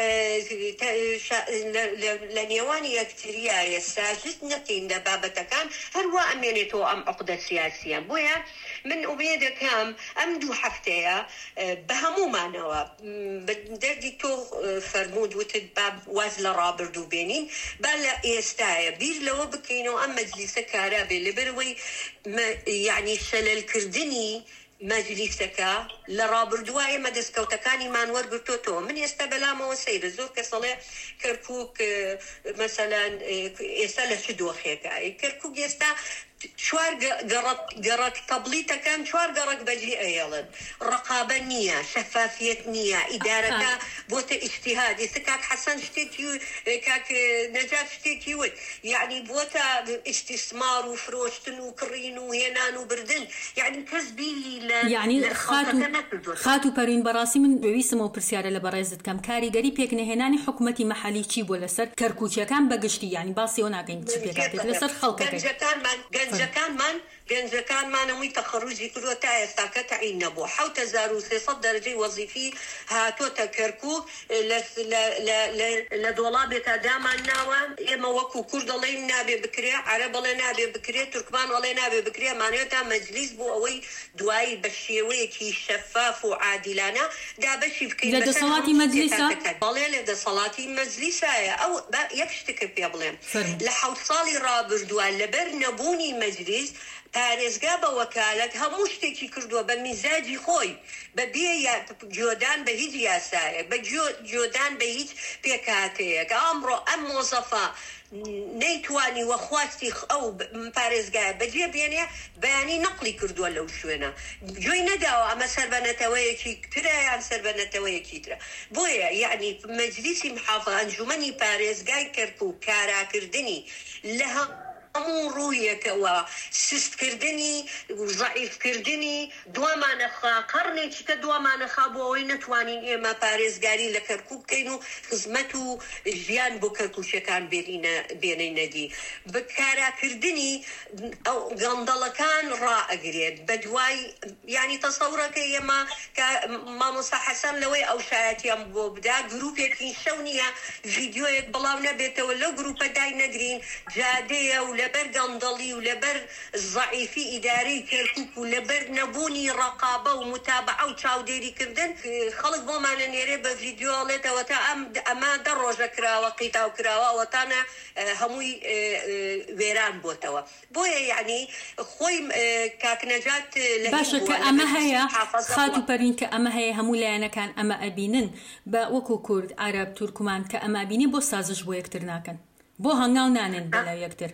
لە نێوانی یەکتریایە ساژت نەکەین لە بابەتەکان هەروە ئەمێنێتەوە ئەم عقدە سیاسیە بۆیە من ئومێ دەکەم ئەم دوو هەفتەیە بە هەمومانەوە دەردی تۆ فەرموود وتت با واز لە ڕابردوو بێنین با لە ئێستایە بیر لەوە بکەینەوە ئەم مەجلیسە کارا بێ لەبەرەوەی یعنی شەلەلکردنی مەجلیسەکە لە ڕابردووە ئێمە دەستکەوتەکانیمان وەرگرتۆتەوە من ئێستا بەلامەوە سەیرە زۆر کەس دەڵێ کەرکووک مەسەلەن ئێستا لە چ دۆخێکە کەرکووک ئێستا چوار گەڕک تەبلیتەکان چوار گەڕک بەجێ ئەیەڵن ڕقابە نییە شەفافیەت نییە ئیدارەکە بۆتە ئیجتیهاد ئێستا کاک حەسەن شتێکی کاک نەجات شتێکی وت یعنی بۆتە ئیستیسمار و فرۆشتن و کڕین و هێنان و بردن یعنی کەس بیری لە یعنی خات و پەروین بەڕاستی من پێویستمەوە پرسیارە لە بەڕێزت کەم کاریگەری پێکنەهێنانی حکوومەتی مەحەلی چی بۆ لەسەر کەرکووچیەکان بەگشتی یعنی باسی ئەو ناکەین چ پێکاتێت لەسەر خەڵکەکەی گەنجەکانمان گەنجەکانمانەوەی تەخەڕوجی کردووە تا ئێستا کە تەعین نەبووە حەوت هەزار و سێسەد دەرەجەی وەزیفی هاتۆتە کەرکووک لە دۆڵابێکە دامان ناوە ئێمە وەکو کورد دەڵێن نابێ بکرێ عەرەب بەڵێ نابێ بکرێت تورکمان وەڵێ نابێ بکرێ مانەوێتە مەجلیس بۆ ئەوەی دوایی بە شێوەیەکی شەفاف و عادیلانە دابەشی بکەین لە دەسەڵاتی مەجلیسە بەڵێ لە دەسەڵاتی مەجلیسایە ئەو یەک شتێکە پێ بڵێم لە حەوت ساڵی ڕابردووە لەبەر نەبوونی مەجلیس پارێزگا بە وەکالەت هەموو شتێکی کردووە بە میزاجی خۆی بە بێ جۆدان بە هیچ یاسایە بە جۆدان بە هیچ پێکاتەیەک ئەمڕۆ ئەم مۆزەفا نەیتوانی وەخواستی ئەو پارێزگایە بەجێ بێنێ بەیانی نەقلی کردووە لەو شوێنە گوێی نەداوە ئەمە سەربەنەتەوەیەکی ترە یان سەربەنەتەوەیەکی ترە بۆیە یعنی مەجلیسی محافظە ئەنجومەنی پارێزگای کەرکووک کاراکردنی لە هەموو ڕوویەکەوە سستکردنی ضعیفکردنی دوامانەخا قەڕنێکی کە دوامانەخا بۆ ئەوەی نەتوانین ئێمە پارێزگاری لە کەرکووک بکەین و خزمەت و ژیان بۆ کەرکووچەکان بێنەی نەدی بەکاراکردنی ئەو گەندەڵەکان ڕائەگرێت بە دوای ینی تەسەورەکە ئێمە مامۆستا حەسەن لەوەی ئەو شایەتیان بۆ بدا گروپێکی شەو نییە ڤیدیۆیەک بەڵاو نەبێتەوە لەو گروپە دای نەگرین جادەیە و لەبەر گەندەڵی و لەبەر ضعیفی ئیدارەی کەرکووک و لەبەر نەبوونی ڕقابە و متابعە و چاودێریکردن خەڵک بۆمانە نێرێ بە ڤیدیۆ ئەڵێتەوە تا ئەمە دە ڕۆژە کراوە قیتاو کراوە تانە هەمووی وێران بۆتەوە بۆیە یعنی خۆی کاکنەجات باشە کە ئەمە هەیە خات و پەروین کە ئەمە هەیە هەموو لایەنەکان ئەمە ئەبینن بە وەکو کورد عەرەب تورکمان کە ئەمە بینی بۆ سازش بۆ یەکتر ناکەن بۆ هەنگاو نانێن بەلای یەکتر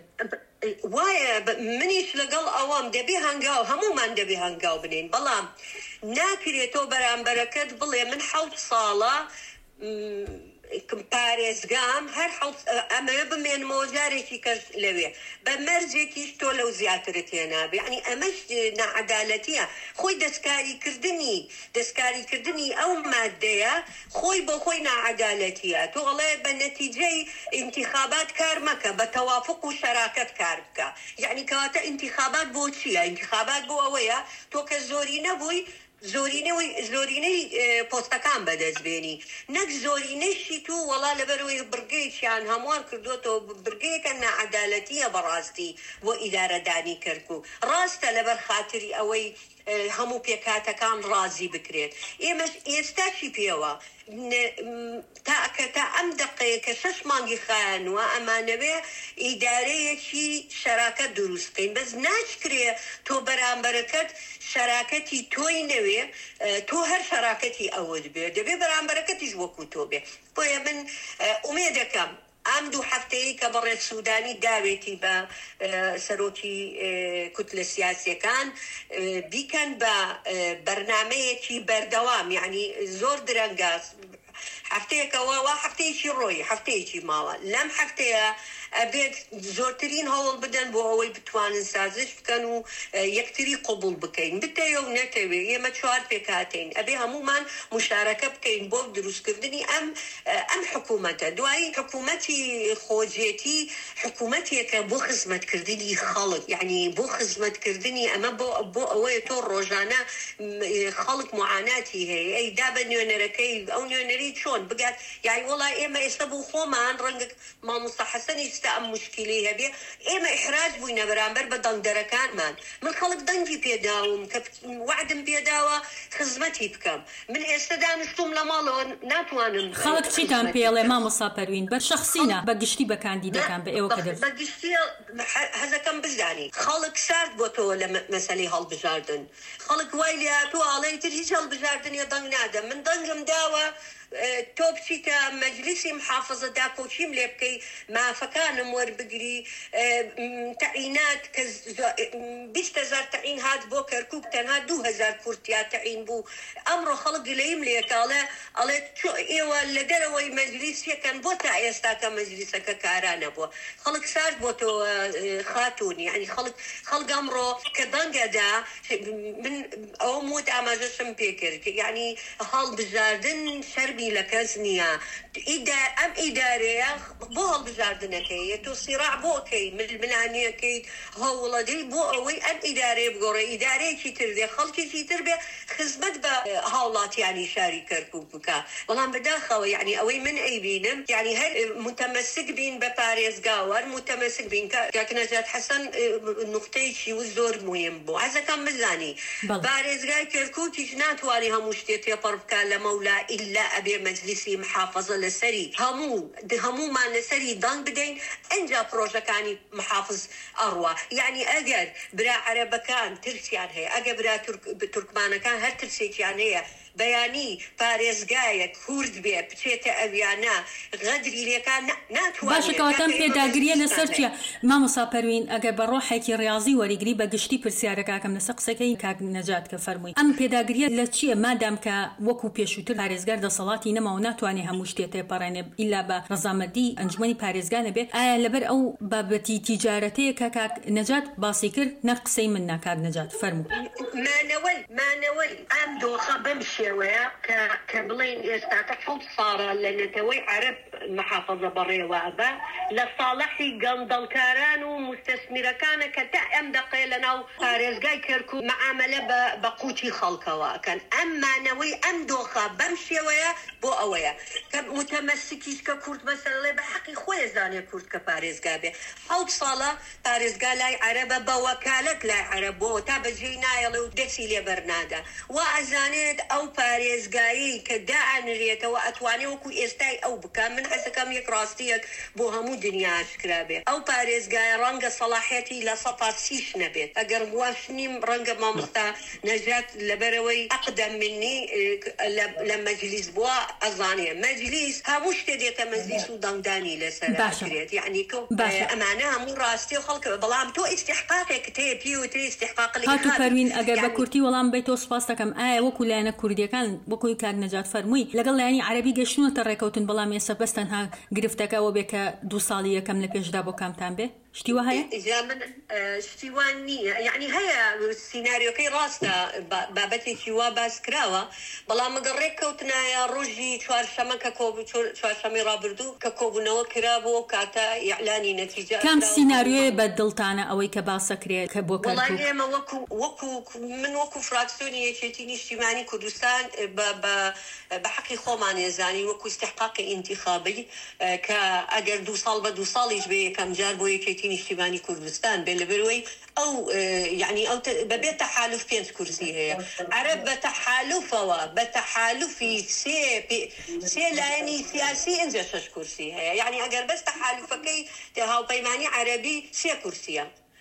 وایە منیش لەگەڵ ئەوەم دەبێ هەنگاو هەمومان دەبێ هەنگاو بنین بەڵام ناکرێتەوە بەرامبەرەکەت بڵێ من حەوت ساڵە پارێزگام هەر ئەمە بمێنمەوە جارێکی کەس لەوێ بە مەرجێکیش تۆ لەو زیاترت هێنابێ یعنی ئەمەش نەعەدالەتیە خۆی دەستکاریکردنی دەستکاریکردنی ئەو مادەیە خۆی بۆ خۆی نەعەدالەتیە تۆ ئەڵێ بە نەتیجەی ئینتیخابات کار مەکە بە تەوافق و شەراکەت کار بکە یعنی کەواتە ئینتیخابات بۆ چییە ئینتیخابات بۆ ئەوەیە تۆ کە زۆری نەبووی زۆرینەوەی زۆرینەی پۆستەکان بەدەستبێنی نەک زۆرینەیشی تو وەڵا لەبەرەوەی برگەیەکیان هەمووان کردوتەوە برگەیەکە نەعەدالەتیە بەڕاستی بۆ ئیدارەدانی کەرکوو ڕاستە لەبەر خاتری ئەوەی هەموو پێکاتەکان ڕازی بکرێت ئێمەش ئێستاشی پێوە تاکە تا ئەم دقەیە کە شەش مانگی خایانوە ئەمانەوێ ئیدارەیەکی شەراکەت دروست بکەین بەس ناچکرێ تۆ بەرامبەرەکەت شەراکەتی تۆی نەوێ تۆ هەر شەراکەتی ئەوە دەبێ دەبێ بەرامبەرەکەتیش وەکو تۆ بێ بۆیە من ئومێدەکەم ئەم دوو هەفتەیە کە بەڕێز سوودانی داوێتی بە سەرۆکی کوتلە سیاسیەکان بیکەن بە بەرنامەیەکی بەردەوام یعنی زۆر درەنگە هەفتەیەکەوە وا هەفتەیەکی ڕۆی هەفتەیەکی ماوە لەم هەفتەیە ئەبێت زۆرترین هەوڵ بدەن بۆ ئەوەی بتوانن سازش بکەن و یەکتری قبول بکەین بتەیە و نەتەوێ ئێمە چوار پێکاتین ئەبێ هەمومان مشارەکە بکەین بۆ دروستکردنی ئەم ئەم حکوومەتە دوایی حکوومەتی خۆجێتی حکوومەتێکە بۆ خزمەتکردنی خەڵک یعنی بۆ خزمەتکردنی ئەمە بۆ بۆ ئەوەیە تۆ ڕۆژانە خەڵک معاناتی هەیە ئەی دا بە نوێنەرەکەی ئەو نوێنەری چۆن بگات یعنی وڵای ئێمە ئێستا بۆ خۆمان ڕەنگە مامۆستا حەسەنی ئەم مشکلی هەبێ ئێمە ئیحراج بووینە بەرامبەر بە دەنگدەرەکانمان من خەڵک دەنگی پێداوم کە وعدم پێداوە خزمەتی بکەم من ئێستا دانیشتوم لە ماڵەوە ناتوانم خەڵک چیتان پێڵێ مامۆستا پەروین بە شەخسینە بە گشتی بە کاندیدەکان بە ئێوە کە دەست بە گشتی هەزەکەم بزانی خەڵک سارد بۆتەوە لە مەسەلەی هەڵبژاردن خەڵک وای لێ هاتووە ئاڵەی تر هیچ هەڵبژاردنیە دەنگ نادەم من دەنگم داوە تۆ بچیتە مەجلیسی محافظە داکۆچیم لێ بکەی مافەکانم وەربگری تەعینات کە بیست هەزار تەعین هات بۆ کەرکووک تەنها دوو هەزار کورتیا تەعین بوو ئەمڕۆ خەڵک گلەیم لێکاڵێ ئەڵێ ئێوە لە دەرەوەی مەجلیس یەکەن بۆ تا ئێستا کە مەجلیسەکە کارانە بووە خەڵک سارد بۆ تۆ خاتوونی ینی خەڵک خەڵک ئەمڕۆ کە دەنگەدا من ئەوە موت ئاماژەشم پێکرد یعنی هەڵبژاردن شەر لە کەس نییە ئەم ئیدارەیە بۆ هەڵبژاردنەکەی تۆ سیراع بۆکەی ململانیەکەیت هەوڵەدەی بۆ ئەوەی ئەم ئیدارەیە بگۆڕێ ئیدارەیەکی تر دێ خەڵکێکی تر بێ خزمەت بە هاوڵاتیانی شاری کەرکووک بکە بەڵام بەداخەوە یعنی ئەوەی من ئەیبینم یعنی هەر متەمەسک بین بە پارێزگاوەر متەمەسک بین کاک نەجات حەسەن نوقتەیەکی و زۆر مهم بوو حەزەکەم بزانی پارێزگای کەرکووکیش ناتوانێ هەموو شتێ تێپەڕ بکە لە مەولا ئیلا ئەبێ مەجلیسی محافظە لەسەری هەموو هەموومان لەسەری دەنگ بدەین ئەنجا پرۆژەکانی محافظ ئەڕوا یعنی ئەگەر برا عەرەبەکان ترسیان هەیە ئەگە برا تورکمانەکان هەر ترسێکیان هەیە بەیانی پارێزگایە کورد بێ بچێتە ئەویانە غەدری لێکان ناتوانێت باشەکەواتەم پێداگریە لەسەر چیە مامۆستا پەروین ئەگەر بە ڕۆحێکی ڕاضی وەریگری بە گشتی پرسیارەکەکەم لەسەر قسەکەی کاک نەجات کە فەرمووی ئەم پێداگریە لە چییە مادام کە وەکو پێشووتر پارێزگار دەسەڵاتی نەماوە ناتوانێت هەموو شتێ تێپەڕێنێ ئیلا بە ڕەزامەندی ئەنجومەنی پارێزگانە بێ ئایا لەبەر ئەو بابەتی تیجارەتەیە کە کاک نەجات باسی کرد نەک قسەی من نا کاک نەجات فەرموو مانەوەی مانەوەی ئەم دۆخە بمشێ کە بڵین ئێستا کە حوت ساڵە لە نەتەوەی عەرەب محافظە بەڕێوابە لە ساڵحی گەندەڵکاران و مستەسمیرەکانە کە تا ئەم دەقێ لە ناو پارێزگای کەرکووک مەعامەلە بە قوچی خەڵکەوەکەن ئەم مانەوەی ئەم دۆخە بەم شێوەیە بۆ ئەوەیە کە متەمەسکیش کە کورد مەسەلەی بە حەقی خۆی زانێ کورد کە پارێزگا بێ حوت ساڵە پارێزگا لای عەرەبە بە وەکالەت لای عەرەب بۆ تا بەجێی نایەڵێ و دەسی لێبەرنادا وا ئەزانێت ئەو پارێزگایی کە دائەنرێتەوە ئەتوانێ وەکو ئێستای ئەو بکە من حەزەکەم یەک ڕاستیەک بۆ هەموو دنیا ئاشکرا بێ ئەو پارێزگایە ڕەنگە سەڵاحەتی لە سەدا سیش نەبێت ئەگەر واش نیم ڕەنگە مامۆستا نەجات لەبەرەوەی ئەقدەم منی لە مەجلیس بووە ئەزانێ مەجلیس هەموو شتێ دێتە مەجلیس و دەنگدانی لەسەر بکرێت یعنی ئەمانە هەموو ڕاستی و خەڵکە بەڵام تۆ ئیستیحقاقێک تێ پێ و تێ ئیستیحقاق هاتوو پەروین ئەگەر بە کورتی وەڵام بیت تۆ سپاس دەکەم ئایا وەکو لایەنە کوردی کوردیەکان وەکوی کاک نەجات فەرمووی لەگەڵ لایەنی عەرەبی گەشتنەوە ڕێکەوتن بەڵام ئێستا بەس تەنها گرفتەکەەوە بێ کە دوو ساڵی یەکەم لە پێشدا بۆ کامتان بێ شتیوە هەیە؟ من شتیوان نییە یعنی هەیە سیناریۆکەی ڕاستە بابەتێکی وا باس کراوە بەڵام مەگە ڕێککەوتنایە ڕۆژی چوارشەمە کە چوارشەمەی ڕابردوو کە کۆبوونەوە کرابوو کاتە ئیعلانی نەتیجە کام سیناریۆیە بە دڵتانە ئەوەی کە باسەکرێت کە بۆ کار ئێمە وەکو وەکو من وەکو فراکسیۆنی یەکێتی نیشتیمانی کوردستان بە حەقی خۆمان ێزانی وەکو استحقاقی ئینتیخابی کە ئەگەر دو ساڵ بە دو ساڵیش بێ یەکەم جار بۆ یەکێتی نیشتیمانی کوردستان بێ لەبەرەوەی ئەو یعنی ئەو بەبێت تەحالوف پێنج کورسی هەیە عەرەب بە تەحالوفەوە بە تەحالوفی سێ سێ لایەنی سیاسی ئەنجە شەش کورسی هەیە یعنی ئەگەر بەس تەحالوفەکەی هاوپەیمانی عەرەبی سێ کورسیە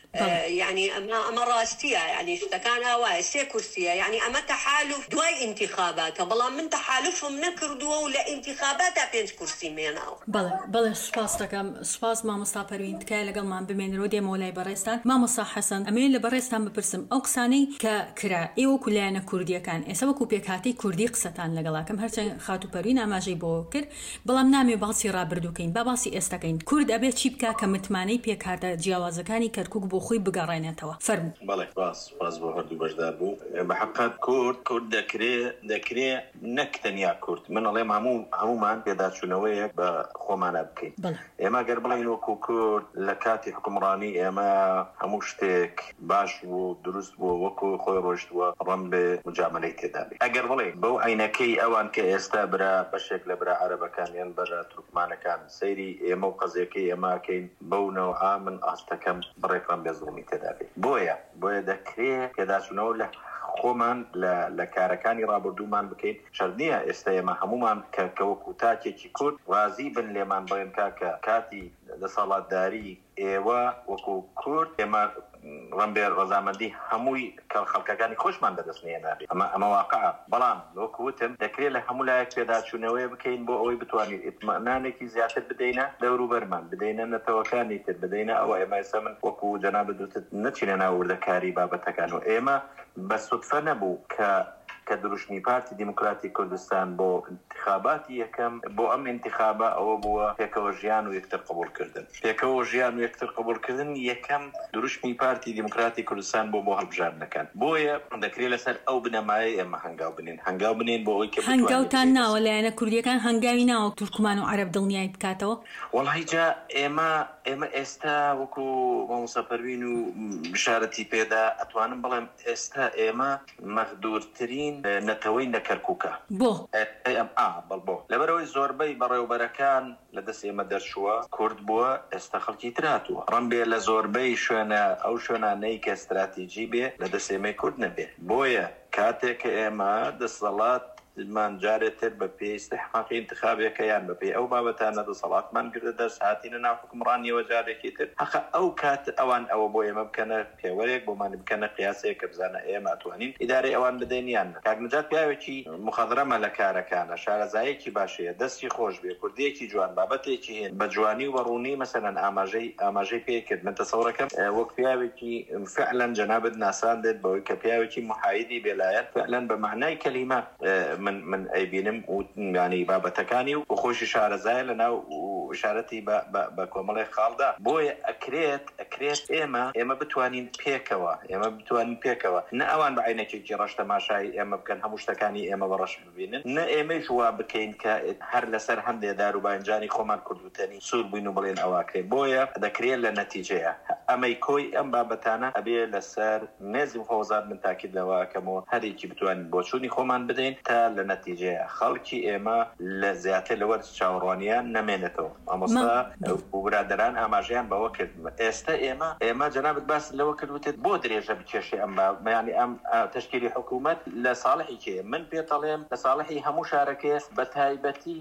يعني أما أما راستية يعني اشتكان هواي سي كرسية يعني أما تحالف دواي انتخابات بلا من تحالفهم نكردوا ولا انتخابات بينج كرسي ميناو بله بله سپاس دكم سپاس ما مستقبلين تكاي لقل ما بمن رودي مولاي بريستان ما مصح حسن أمين لبريستان ببرسم أو قساني ككرا إيو كلنا كردية كان إسبب كوبيك هاتي كردي قصتان لقلاكم هرتن خاتو برين أما جي بوكر بلا منامي باصي رابردوكين باباسي استكين كرد أبيت شيبكا كمتماني بيك هذا جوازكاني كركوك بو خوي بقارينتوا فرم بله باس باس بو هردو بجدار بو بحقات كورد كورد دكري دكري نكتنيا كورد من الله همو همومان بيدات شنوية بخومانا بكين بله اما قربلين وكو كورد لكاتي حكمراني اما هموشتك باش بو درست بو وكو خوي رشد و رم بمجاملة تدابي اقربلين بو عينكي اوان كاستابرا بشكل برا عربا كان ينبرا تركمانا كان سيري اما وقزيكي اما كين بو نوعا من استكم بريقرام بيزومي تدابي بويا بويا دكري كداشونو له خۆمان لە کارەکانی ڕابردوومان بکەین شەرنیە ئێستا ئێمە هەمومان کە وەکو تاکێکی کورد وازی بن لێمان بڵێن کاکە کاتی دەسەڵاتداری ئێوە وەکو کورد ئێمە ڕەمبێر ڕەزامەندی هەمووی کە خەڵکەکانی خۆشمان بەدەستنێنابێت ئەمە ئەمە واقعە بەڵام وەکو وتم دەکرێت لە هەموو لایەک پێداچوونەوەی بکەین بۆ ئەوەی بتوانین ئیتمەنانێکی زیاتر بدەینە دەوروبەرمان بدەینە نەتەوەکانی تر بدەینە ئەوە ئێمە ئێستا من وەکو جەناب دوتت نەچینە ناو وردەکاری بابەتەکان و ئێمە بە سودفە نەبوو کە کە دروشمی پارتی دیموکراتی کوردستان بۆ انتخاباتی یەکەم بۆ ئەم انتخابە ئەوە بووە پێکەوە ژیان و یەکتر قبولکردن پێکەوە ژیان و یەکتر قبولکردن یەکەم دروشمی پارتی دیموکراتی کوردستان بۆ بۆ هەڵبژاردنەکان بۆیە دەکرێت لەسەر ئەو بنەمایە ئێمە هەنگاو بنین هەنگاو بنین بۆ ئەوەی کە هەنگاوتان ناوە لایەنە کوردیەکان هەنگاوی ناوە تورکمان و عەرەب دڵنیای بکاتەوە وەڵی جا ئێمە ئێمە ئێستا وەکو مامۆستا پەروین و بشارەتی پێدا ئەتوانم بڵێم ئێستا ئێمە مەغدوورترین نەتەوەی نەکەرکووکە بۆ ئەم ئا بەڵ بۆ لەبەرەوەی زۆربەی بەڕێوبەرەکان لە دەست ئێمە دەرچووە کورد بووە ئێستا خەڵکی تراتووە ڕەنبێ لە زۆربەی شوێنە ئەو شوێنانەی کە استراتیجی بێ لە دەست ئێمەی کورد نەبێ بۆیە کاتێک کە ئێمە دەسەڵات من جارێتر بە پێی استحقاقی انتخابیەکەیان بە پێی ئەو بابەتانە دەسەڵاتمان گردە دەست هاتینە ناو حکومڕانیەوە جارێکی تر حەقا ئەو کات ئەوان ئەوە بۆ ئێمە بکەنە پێوەرێک بۆمان بکەنە قیاسەیە کە بزانە ئێمە ئەتوانین ئیدارەی ئەوان بدەینیان کاک نەجات پیاوێکی مخەدرەمە لە کارەکانە شارەزایەکی باشەیە دەستی خۆش بێ کوردیەکی جوان بابەتێکی هێن بە جوانی و بەڕوونی مەسەلەن ئاماژەی ئاماژەی پێ کرد من تەسەوڕەکەم وەک پیاوێکی فعلا جەنابەت ناسان دێت بەوەی کە پیاوێکی محایدی بێلایەت فعلا بە معنای کەلیمە من من ئەیبینم و ینی بابەتەکانی و خۆشی شارەزایە لەناو شارەتی بە کۆمەڵی خاڵدا بۆیە ئەکرێت ئەکرێت ئێمە ئێمە بتوانین پێکەوە ئێمە بتوانین پێکەوە نە ئەوان بە عینەکێکی ڕەش تەماشای ئێمە بکەن هەموو شتەکانی ئێمە بەڕەش ببینن نە ئێمەش وا بکەین کە هەر لەسەر هەندێ دار و باینجانی خۆمان کوردوتەنی سوور بووین و بڵێن ئەواکەین بۆیە دەکرێت لە نەتیجەیە ئەمەی کۆی ئەم بابەتانە ئەبێ لەسەر نێزم خۆزار من تاکید لەوەکەمەوە هەرێکی بتوانین بۆچوونی خۆمان بدەین تا لە نەتیجەیە خەڵکی ئێمە لە زیاتر لەوەر چاوەڕوانیان نەمێنێتەوە ئەمەستا و برادەران ئاماژەیان بەوە کردمە ئێستا ئێمە ئێمە جەنابەت باس لەوە کردوتێت بۆ درێژە بکێشی ئەم ینی ئەم تشکیلی حکوومەت لە ساڵحی کێ من پێ دەڵێم لە ساڵحی هەموو شارەکەی بە تایبەتی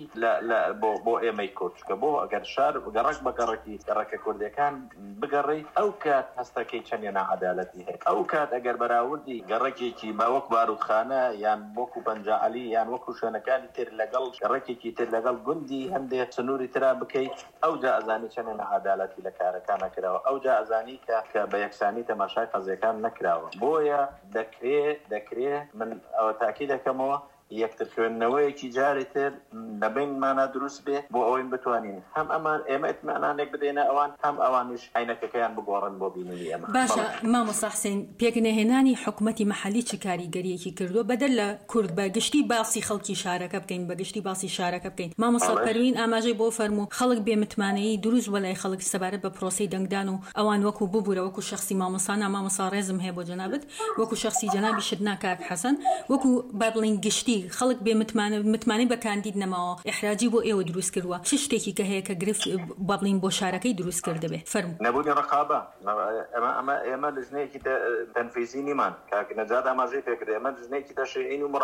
بۆ ئێمەی کورد کە بۆ ئەگەر شار گەڕک بە گەڕێکی گەڕەکە کوردەکان بگەڕی ئەو کات هەستەکەی چەندێ نەعەدالەتی هەیە ئەو کات ئەگەر بەراوردی گەڕێکێکی باوەک بارودخانە یان وەکو پەنجەعەلی یان وەکو شوێنەکانی تر لەگەڵ ڕێکێکی تر لەگەڵ گوندی هەندێک سنووری ترا بکەیت ئەو جا ئەزانی چەندێ نەعەدالەتی لە کارەکان نەکراوە ئەو جا ئەزانی کە بە یەکسانی تەماشای قەزیەکان نەکراوە بۆیە دەکرێت دەکرێت من ئەوە تاکید دەکەمەوە یەکترکردنەوەیەکی جارێ تر لەبینمانە دروست بێ بۆ ئەوەی بتوانین هەم ئەمان ئێمە ئیتمانانێک بدەینە ئەوان هەم ئەوانش عینەکەکەیان بگۆڕن بۆ بینینی ئێمە. باشە مامۆستا حسێن پێکنەهێنانی حکوومەتی مەحەلی چ کاریگەریەکی کردووە بەدەل لە کورد بەگشتی باسی خەڵکی شارەکە بکەین بەگشتی باسی شارەکە بکەین. مامۆستا پەروین ئاماژەی بۆ فەرموو خەڵک بێمتمانەیی دروست وەلای خەڵک سەبارەت بە پرۆسەی دەنگدان و ئەوان وەکو ببوورە وەکو شخصی مامۆستانا مامۆستا ڕێزم هەیە بۆ جەنابەت وەکو شخصی جەنابی شدنا کاک حەسەن وەکو با بڵین گشتی خەڵک بێمتمانەی بە کاندید نەماوە ئیحراجی بۆ ئێوە دروست کردووە چ شتێکی کە هەیە کە گرفت با بڵین بۆ شارەکەی دروست کردبێ فەرموو. نەبوونی ڕقابە ئەمە ئێمە لژنەیەکی تەنفیزی نیمان کاک نەجات ئاماژەی پێکرد ئێمە لژنەیەکی تەشریعین و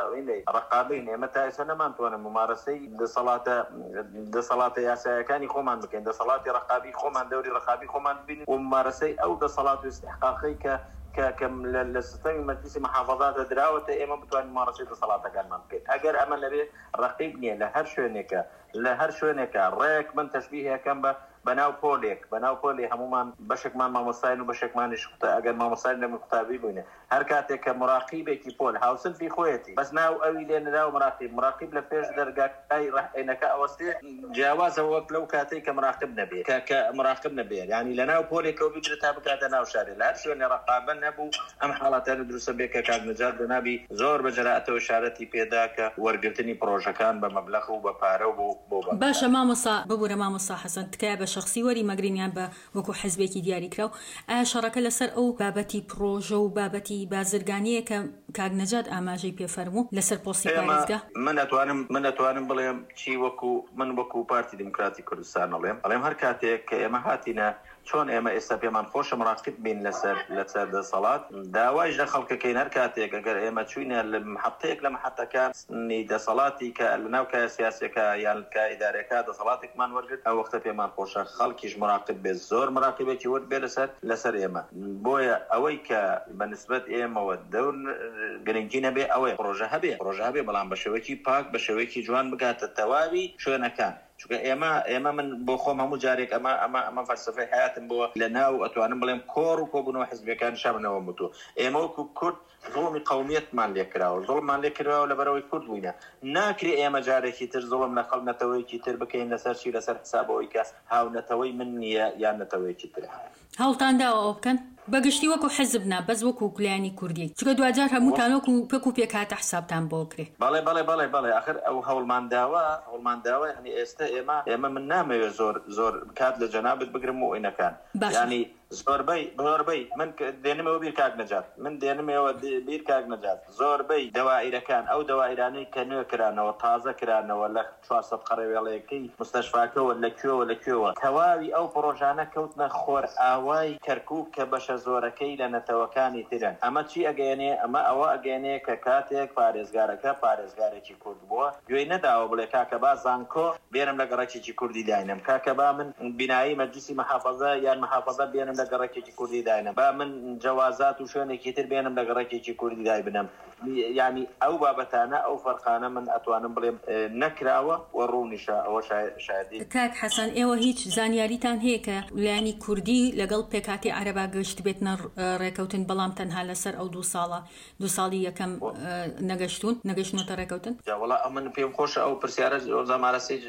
ڕقابەین ئێمە تا ئێستا نەمانتوانن ممارەسەی دەسەڵاتە دەسەڵاتە یاساییەکانی خۆمان بکەین دەسەڵاتی ڕقابی خۆمان دەوری ڕقابی خۆمان ببین و ممارەسەی ئەو دەسەڵات و استحقاقی کە کە لە سیستەمی مەجلیسی مەحافەزاتە دراوەتە ئێمە بتوانین ممارەسەی دەسەڵاتەکانمان بکەین ئەگەر ئەمە لەبێ ڕقیب نییە لە هەر شوێنێکە لە هەر شوێنێکە ڕێک من تەشبیهەکەم بە بەناو پۆلێک بەناو پۆلی هەمومان بەشێکمان مامۆستاین و بەشێکمانیش ئەگەر مامۆستاین لە قوتابی بووینە هەر کاتێک کە مراقیبێکی پۆل هاوسنفی خۆیەتی بەس ناو ئەوی لێ نراو مراقیب مراقیب لە پێش دەرگاکای ڕەحعینەکە ئەوەستێ جیاوازەوە وەک لەو کاتەی کە مراقب نەبێت کە مراقب نەبێت یعنی لە ناو پۆلێکەوە بگرێت تا بکاتە ناو شارێ لە هەر شوێنێ ڕقابە نەبوو ئەم حاڵاتانە دروستە بێت کە کاک نەجات جەنابی زۆر بەجەرئەتەوە شارەتی پێدا کە وەرگرتنی پرۆژەکان بە مەبلەغ و بە پارە و بۆ باشە مامۆستا ببوورە مامۆستا حەسەن تکایە بە شخصی وەری مەگرینیان بە وەکو حزبێکی دیاری کراو ئایا شەڕەکە لەسەر ئەو بابەتی پرۆژە و بابەتی بازرگانیە کە کاک نەجات ئاماژەی پێفەرموو لەسەر پۆستی پارێزگا من ئەتوانم من ئەتوانم بڵێم چی وەکو من وەکو پارتی دیموکراتی کوردستان ئەڵێم ئەڵێم هەر کاتێک کە ئێمە هاتینە چۆن ئێمە ئێستا پێمان خۆشە مراقب بین لەسەر لەسەر دەسەڵات داوای لە خەڵکەکەین هەر کاتێک ئەگەر ئێمە چوینە لە محەبتەیەک لە محەتەکان دەسەڵاتی کە لە ناو کای سیاسەکە یان کای ئیدارەکە دەسەڵاتێکمان وەرگرت ئەو وەختە پێمان خۆشە خەڵکیش مراقب بێت زۆر مراقبێکی وەرد بێ لەسەر لەسەر ئێمە بۆیە ئەوەی کە بەنسبەت ئێمەوە دەور گرنگی نەبێ ئەوەی پرۆژە هەبێ پرۆژە هەبێ بەڵام بە شێوەیەکی پاک بە شێوەیەکی جوان بگاتە تەواوی شوێنەکان چونکە ئێمە ئێمە من بۆ خۆم هەموو جارێک ئەمە ئەمە ئەمە فەلسفەی حیاتم بووە لە ناو ئەتوانم بڵێم کۆڕ و کۆبوونەوە حیزبەکان شەڕنەوە متووە ئێمە وەکو کورد زوڵمی قەومیەتمان لێ کراوە زوڵمان لێ کراوە لەبەرەوەی کورد بووینە ناکرێ ئێمە جارێکی تر زوڵم لە خەڵک نەتەوەیەکی تر بکەین لەسەر چی لەسەر حسابەوەی کە هاو نەتەوەی من نییە یان نەتەوەیەکی تر هەوڵتان داوە ئەو بکەن بەگشتی وەکو حزبنا بەس وەکو کلایانی کوردی چکە دوجار هەمووتان وەکو پێک و پێکاتە حسابتان بۆ کرێ بەڵێ بەڵێ بەڵێ بەڵێ آخر ئەو هەوڵمان داوە هەوڵمان داوە هەنی ئێستا ئێمە ئێمە من نامەوێت زۆر زۆر کات لە جەنابەت بگرم و ئینەکان ینی زۆربەی زۆربەی من دێنمەوە بیر کاک نەجات من دێنمەوە بیر کاک نەجات زۆربەی دەوائیرەکان ئەو دەوائیرانەی کە نوێ کرانەوە تازە کرانەوە لە چوارسەد قەرەوێڵەیەکەی مستەشفاکەوە لەکوێوە لەکوێوە تەواوی ئەو پرۆژانە کەوتنە خۆر ئاوای کەرکوب کە بەشە زۆرەکەی لە نەتەوەکانی ترن ئەمە چی ئەگەێنێ ئەمە ئەوە ئەگەێنێ کە کاتێک پارێزگارەکە پارێزگارێکی کورد بووە گوێی نەداوە بڵێ کاکە با زانکۆ بێنم لە گەڕێکێکی کوردی داینم کاکە با من بینایی مەجلیسی مەحافەزە یان مەحافەزە بێنم لە گەڕێکێکی کوردی داینم با من جوازات و شوێنێکی تر بێنم لە گەڕێکێکی کوردی دای بنم یعنی ئەو بابەتانە ئەو فەرقانە من ئەتوانم بڵێم نەکراوە و ڕوونیشە ئەوە شایدی کاک حەسەن ئێوە هیچ زانیاریتان هەیە کە لایانی کوردی لەگەڵ پێکاتی عەرەبا گەشت بێتنە ڕێکەوتن بەڵام تەنها لەسەر ئەو دوو ساڵە دوو ساڵی یەکەم نەگەشتون نەگەشتنەوە ڕێکەوتن وڵا من پێم خۆشە ئەو پرسیارە زەمارەسی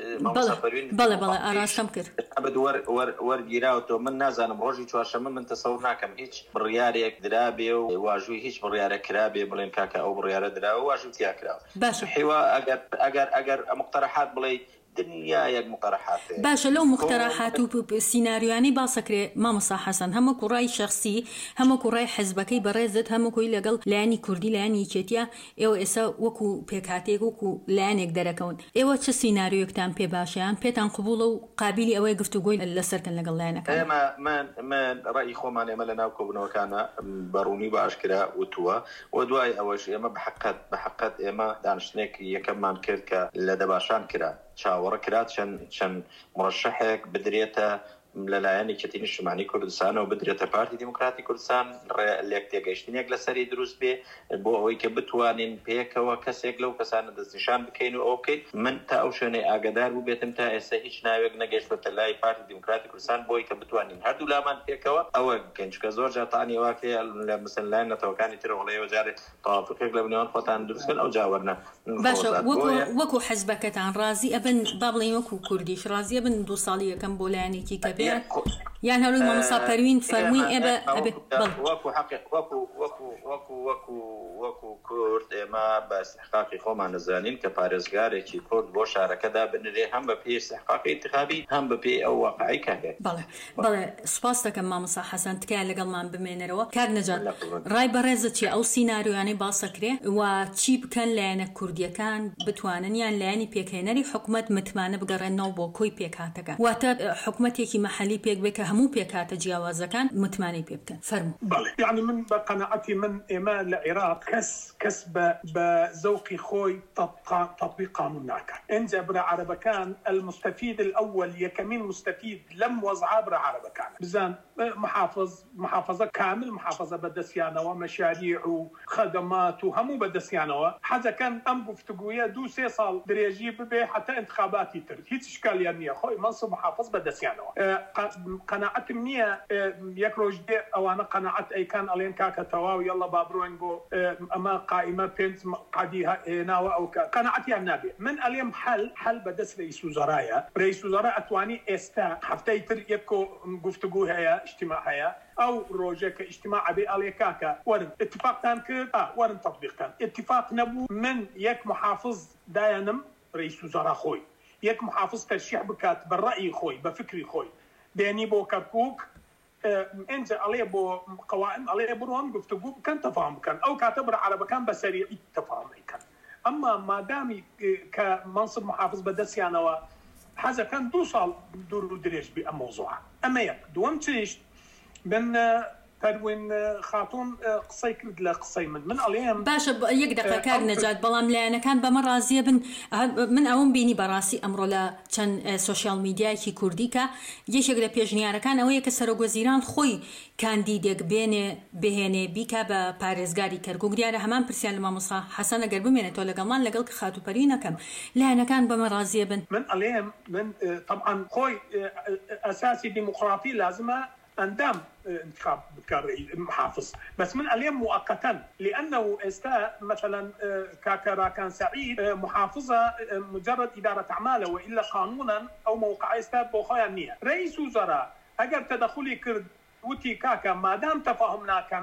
بەڵێ بەڵێ ئاراستەم کرد وەرگیراوەوە من نازانم ڕۆژی چوارشەمە من تەسەوڕ ناکەم هیچ بڕیارێک درابێ و واژووی هیچ بڕیارە کرابێ بڵێن کاکە ئەو بڕیارە دراوە واژوو تیا کراوە حیوا ئەگەر ئەگەر ئەگەر مقتەرەحات بڵێ دنیایەک مقتەرەحاتێ باشە لەو مقتەرەحات و سیناریوانەی باسەکرێ مامۆستا حەسەن هەموو کوڕای شەخسی هەموو کوڕای حزبەکەی بەڕێزت هەموو کۆی لەگەڵ لایانی کوردی لایانی یەکێتیە ئێوە ئێستا وەکو پێکهاتێک وەکو لایەنێک دەرەکەون ئێوە چه سیناریۆیەکتان پێ باشیان پێتان قبوڵە و قابلی ئەوەی گفتوگۆی لەسەرکەن لەگەڵ لایەنەکان ئێمە من من ڕای خۆمان ئێمە لە ناو کۆبوونەوەکانە بەڕوونی باشکرا وتووە و دوای ئەوەش ئێمە بەحقەت بەحقەت ئێمە دانیشتنێک یەکەممان کرد کە لە دەباشان کرا چاوەڕە کرات چەند چەند مڕەشەحێک بدرێتە لەلایەنی کەتی نیشتمانی کوردستانەوە بدرێتە پارتی دیموکراتی کوردستان لێک تێگەیشتنێک لەسەری دروست بێ بۆ ئەوەی کە بتوانین پێکەوە کەسێک لەو کەسانە دەستنیشان بکەین و ئەو بکەین. من تا ئەو شوێنەی ئاگادار بوو بێتم تا ئێستا هیچ ناوێک نەگەیشتوەتە لای پارتی دیموکراتی کوردستان بۆی کە بتوانین هەردوو لامان پێکەوە ئەوە بکەین، چونکە زۆر جار تاانی واکەیە لە مثلا لایەن نەتەوەکانی تر وڵێەوە جارێ تەوافقێک لە بنێوان خۆتان دروستکەن ئەو جاوەرنە. باشە وەکو حەزبەکەتان ڕازی ئەبن با بڵێن وەکو کوردیش ڕازی ئەبن دوو ساڵی یەکەم بۆ لایەنێکی کە بێ یان هەروی مامۆستا پەروین فەرمووی ئێبە وەکو حەقیق وەکو وەکو وەکو وەکو وەکو کورد ئێمە بە استحقاقی خۆمان نەزانین کە پارێزگارێکی کورد بۆ شارەکەدا بنرێ هەم بە پێی استحقاقی انتخابی هەم بە پێی ئەو واقعی کە هەیە. بەڵێ بەڵێ سوپاس دەکەم مامۆستا حەسەن تکایە لەگەڵمان بمێنەرەوە. کاک نەجات ڕای بەڕێزت چیە ئەو سیناریۆیانەی باسەکرێ و چی بکەن لایەنە کوردیەکان بتوانن یان لایەنی پێکهێنەری حکوومەت متمانە بگەڕێنەوە بۆ کۆی پێکهاتەکە واتە حکوومەتێکی مەحەلی پێک بێ کە هەموو پێکهاتە جیاوازەکان متمانەی پێ بکەن. فەرموو. بەڵێ یعنی من بە قەناعەتی من ئێمە لە عێراق کەس کەس بە زەوقی خۆی تطبیق قانون ناکات. ئەنجا برا عەرەبەکان المستفيد الأول یەکەمین مستفيد لەم وەزعە برا عەرەبەکان بزان محافظ محافظە کامل محافظە بەدەستیانەوە مەشاریع و خەدەمات و هەموو بەدەستیانەوە حەزەکەن ئەم گفتوگویە دوو سێ ساڵ درێژی ببێ حتا انتخاباتی تر هیچ شکالیان نییە خۆی منصب محافظ بەدەستیانەوە. قەناعەتم نییە یەک ڕۆژ دێ ئەوانە قەناعەت ئەیکان ئەڵێن کاکە تەواو یەڵڵا با بڕۆین بۆ ئەمە قائیمە پێنج قادی هێناوە ئەو قەناعەتیان نابێ. من ئەڵێم حەل حەل بەدەست ڕئیس وزەرایە. ڕئیس وزەرا ئەتوانی ئێستا هەفتەی تر یەک گفتوگو هەیە اجتماع هەیە ئەو ڕۆژێک کە اجتماع ئەبێ ئەڵێ کاکە وەرن اتفاقتان کرد وەرن تەطبیقتان. اتفاق نەبوو من یەک محافظ دایانم ڕئیس وزەرا خۆی یەک محافظ تەرشیح بکات بە ڕەئی خۆی بە فکری خۆی بێنی بۆ کەرکووک ئەنجا ئەڵێ بۆ قەوائم ئەڵێ بڕۆن گفتوگو بکەن تەفاهم بکەن ئەو کاتە برا عەرەبەکان بە سەریعی تەفاهم ئەیکەن. ئەمما مادامی کە منصب محافظ بەدەستیانەوە حەزەکەن دوو ساڵ دوور و درێژ بێ ئەم مۆزوعە. ئەمە یەک. دووەم چیش من پەروین خاتون قسەی کرد لە قسەی من من ئەڵێم باشە یەک دقیقە کاک نەجات بەڵام لایەنەکان بەمە ڕازیە بن. من ئەوم بینی بەڕاستی ئەمڕۆ لە چەند سۆشیال میدیایەکی کوردی کە یەکێک لە پێشنیارەکان ئەوەیە کە سەرۆکوەزیران خۆی کاندیدێک بێنێ بهێنێ بیکە بە پارێزگاری کەرکووک. دیارە هەمان پرسیان لە مامۆستا حەسەن ئەگەر بمێنێتەوە لەگەڵمان لەگەڵ کە خاتوپەروی نەکەم لایەنەکان بەمە ڕازیە بن. من ئەڵێم من طبعا خۆی ئەساسی دیموکراتی لازمە أندام انتخاب محافظ بس من اليوم مؤقتا لأنه استا مثلا كاكرا كان سعيد محافظة مجرد إدارة أعماله وإلا قانونا أو موقع استا بوخايا النية رئيس وزراء أجر تدخلي كرد وتي كاكا ما دام تفاهمنا كان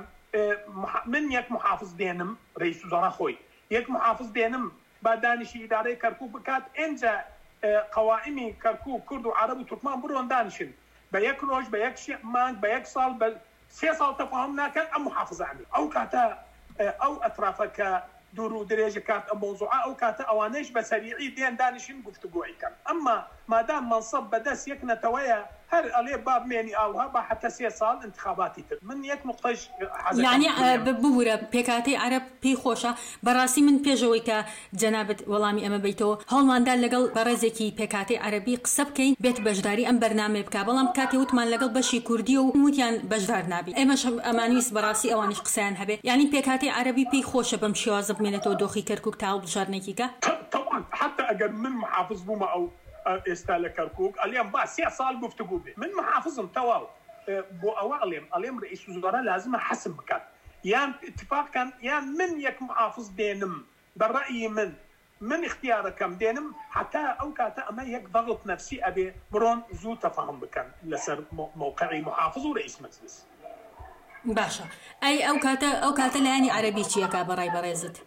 من يك محافظ دينم رئيس وزراء خوي يك محافظ دينم بعدانشي إدارة كركوك بكات إنجا قوائمي كركوك كرد وعرب وتركمان برون دانشن بيك روج بيك شيء مان بيك صال بل سي صال تفاهمنا كان أم محافظة عمي أو كاتا أو أطرافك دورو دريجة كات موضوعة أو كاتا أوانيش بسريعي دين دانشين قفتقوعي كان أما ما دام منصب بدس يكنا تويا هر عليه باب ميني أوها با حتى سي صال انتخاباتي تر من يك نقطش يعني ببورة بيكاتي عرب بي خوشة براسي من بيجويكا جنابة ولامي أما بيتو هول ماندال لقل برازيكي بيكاتي عربي قصب كين بيت بجداري أم برنامج بكابلام كاتي وتمان لقل بشي كردي وموتيان بجدار نابي أما شب أمانيس براسي أوانش قسان هبه يعني بيكاتي عربي بي خوشة بمشيوازب منتو دوخي كركوك تاو بجارنيكيكا طبعا حتى أجر من محافظ بوما أو استاله كركوك اليوم با سي صال گفتگو به من محافظم تواو بو اوالم اليوم رئيس وزراء لازم حسم كان يان اتفاق كان يان من يك محافظ دينم بالراي من من اختياركم دينم حتى او كاتا اما يك ضغط نفسي ابي برون زو تفاهم بكان لسر موقعي محافظ ورئيس مجلس باشا اي او كاتا او كاتا لاني عربي تشيكا براي بريزت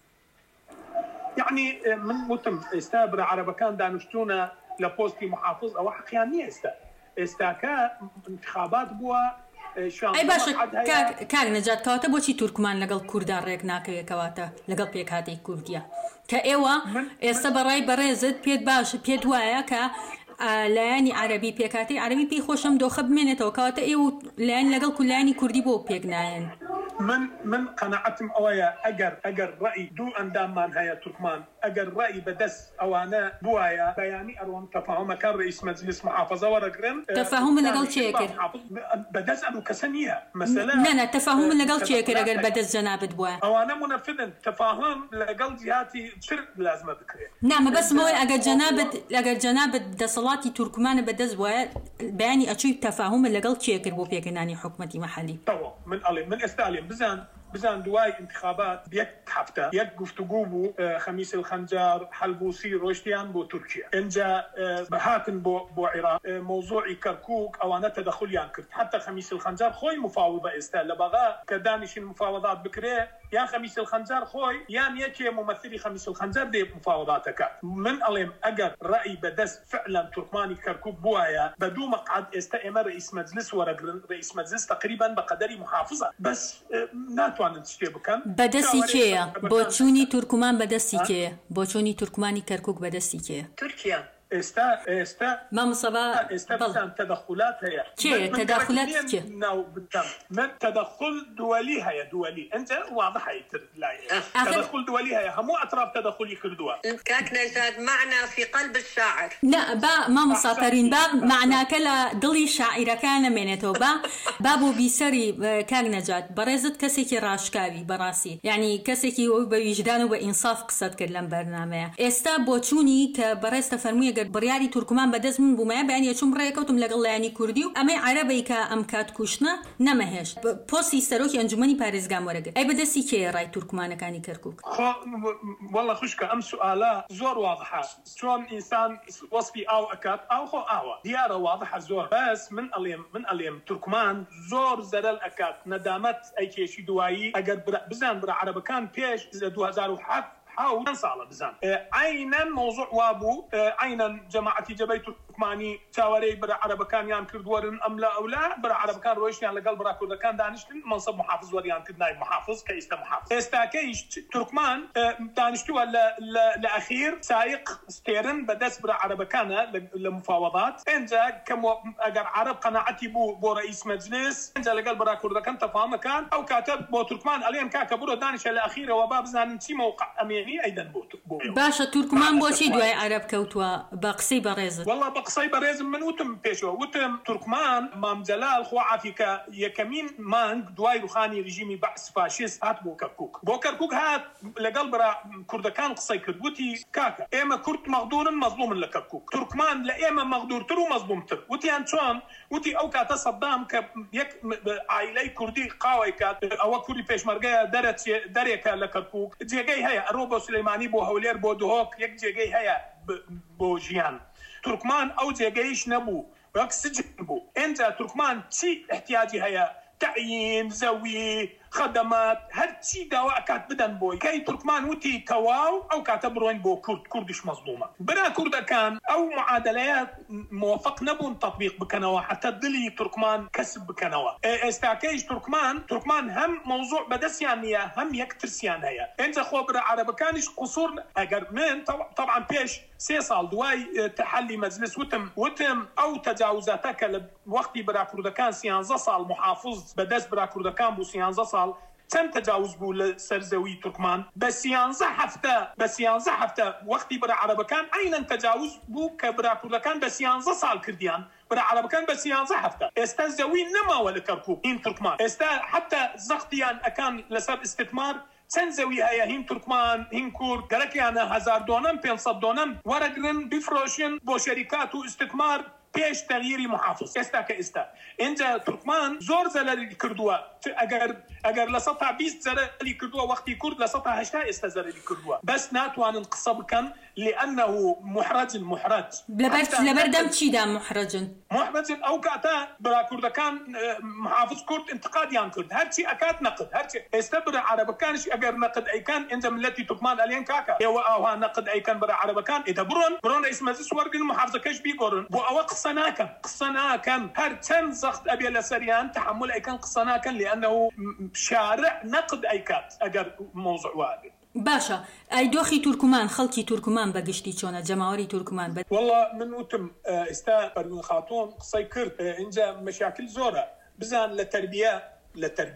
يعني من متم استابر عربكان دانشتونا لبوستي محافظ او حقيانيه استا استاكا انتخابات بوا شان اي باشا كاك كاك نجات كواتا بوشي تركمان لقل كردان ريك ناكي كواتا لقل بيك هاتي كرديا كايوا استبراي بريزت بيد باش بيد وايا كا لاني عربي بيكاتي عربي بي خوشم دو خب منتو كواتا ايو لان لقل كلاني كردي بو بيك ناين من من قناعتم أويا أجر أجر رأي دو أندام من هيا تركمان أجر رأي بدس أو أنا بوايا بياني أروم تفاهم كان رئيس مجلس محافظة ورقرن تفاهم اللي قال شيكر بدس أبو كسنية مثلا لا لا تفاهم اللي قال شيكر أجر بدس جناب بوا أو أنا منفذ تفاهم لقل جهاتي شرط لازم أذكره نعم بس مو أجر جناب أجر جناب دصلاتي تركمان بدس بوا بياني أشوف تفاهم اللي قال شيكر بو بيكناني حكومتي محلي طبعا من ألي من استعلم بزان بزان دواي انتخابات بيك حفته يك قفتقوبو خميس الخنجر حلبوسي روشتيان بو تركيا انجا بهاتن بو بو عراق موضوعي كركوك او انا تدخليان كرت حتى خميس الخنجر خوي مفاوضه استال لبغا كدانش المفاوضات بكري يا خميس الخنجر خوي يا يكي ممثلي خميس الخنجر دي مفاوضاتك من اليم اجر راي بدس فعلا تركماني كركوك بوايا بدو مقعد استئمر رئيس مجلس ورقرن رئيس مجلس تقريبا بقدر محافظه بس ناتو بدسي كيه بوچوني تركمان بدسي كيه بوچوني تركماني كركوك بدسي كيه تركيا استا استا ما مصابة استا تدخلات هي كيه تدخلات كيه من تدخل دولي هي دولي انت واضح هي تدخل دولي هي همو اطراف تدخلي كردوا كاك نجاد معنا في قلب الشاعر لا با ما مسافرين باب معنا كلا دلي شاعر كان منته با بابو بيسري كاك نجاد برزت كسيكي راشكاوي براسي يعني كسيكي بوجدان وبانصاف قصد كلام برنامج استا بوچوني كبرست فرمي برياري تركمان بدز من بوما بأني أشوم رأيكم لقلا يعني كرديو أما عربي كأمكات كوشنا نمهش بوسي استروكي أنجمني باريس جام ورقة أي بدسي كي رأي تركمان كاني كركوك خو والله خشك أم سؤالا زور واضحة شلون إنسان وصفي أو أكاد أو خو أو ديارة واضحة زور بس من اليوم من اليوم تركمان زور زرل أكاد ندامت أي كيشي دوائي أجر بزان برا عربي كان بيش دو هزار وحف حاول نصال بزان عينا موضوع وابو عينا جماعتي جبيت تركماني تاوري برا عربكان يان كرد ورن ام لا او لا برا عربكان رويشن على قلب برا كردكان دانشتن منصب محافظ وريان كرد نايب محافظ كيستا محافظ استاكيش تركمان دانشتو لاخير سايق ستيرن بدس برا عربكان لمفاوضات انجا كم اجر عرب قناعتي بو بو رئيس مجلس انجا لقلب برا كردكان تفاهم كان او كاتب بو تركمان عليهم كاكبرو دانش الاخيره وباب زان شي موقع امين أيضا بوت باشا تركمان بوشي دواي عرب كوتوا بقصي بريز والله بقصي بريز من وتم بيشو وتم تركمان مام جلال خو عافيكا يكمين مانك دواي روخاني رجيمي بعث فاشيست هات بو كركوك بو كركوك هات لقلب را كردكان قصي كردوتي كاكا ايما كرد مغدور مظلوم لكركوك تركمان لا ايما مغدور ترو مظلوم تر وتي انشون وتي او كاتا صدام ك يك عائلي كردي قاوي كات او كردي بيش مرقه درت دريكا لكركوك جيجي هي روبو سليماني بو هولير بو دهوك يك جيجي هيا بو جيان تركمان او جيجيش نبو ويك سجن بو انت تركمان تي احتياجي هيا تعيين زوي خدمات هر شي دواء كات بدن بوي كي تركمان وتي كواو او كاتبروين بو كرد كردش مظلومه برا كرد كان او معادلات موافق نبون تطبيق بكنوا حتى دلي تركمان كسب بكنوا استاكيش تركمان تركمان هم موضوع بدسيانيه هم يكترسيان هيا انت خو برا عرب كانش قصور اجر من طبعا بيش سي صال دواي تحلي مجلس وتم وتم او تجاوزاتك وقتي برا كرد كان سيانزا صال محافظ بدس برا كرد كان بو سيانزا صال تم تجاوز بو لسرزوي تركمان بس ينزح حفته بس ينزح حفته وقتي برا عربكان عينا تجاوز بو كبرا كردكان بس ينزح صال كرديان برا عربكان بس ينزح حفته استزوي نما ولا كركوك هين تركمان استا حتى زختيان اكان لسر استثمار سنزوي هيا هين تركمان هين كورد قالك انا هزار دونم بينصد دونم ورقرن بفروشن بو شركات واستثمار بيش تغييري محافظ استا كاستا انجا تركمان زور زلالي كردوا اگر اگر لسطع بيست زلالي كردوا وقتي كرد لسطع هشتا استا زلالي كردوا بس ناتوان انقصب كان لانه محرج محرج لبرد لبردم تشي دا محرج محرج او كاتا برا كرد كان محافظ كرد انتقاد يان كرد هرشي اكاد نقد هرشي استبر عرب كانش اگر نقد اي كان انجا ملتي تركمان الين كاكا يو او نقد اي كان برا عرب كان اذا برون برون رئيس مجلس ورق المحافظه كاش بيقرن بو او قصنا كان قصنا كان هر تن زخت ابي لسريان تحمل اي كان قصنا كان لانه شارع نقد اي كات اگر موضوع واحد باشا اي دوخي تركمان خلقي تركمان بقشتي چونه جماهيري تركمان بد... والله من وتم استا برون خاتون قصي كرد انجا مشاكل زوره بزان للتربيه للتربيه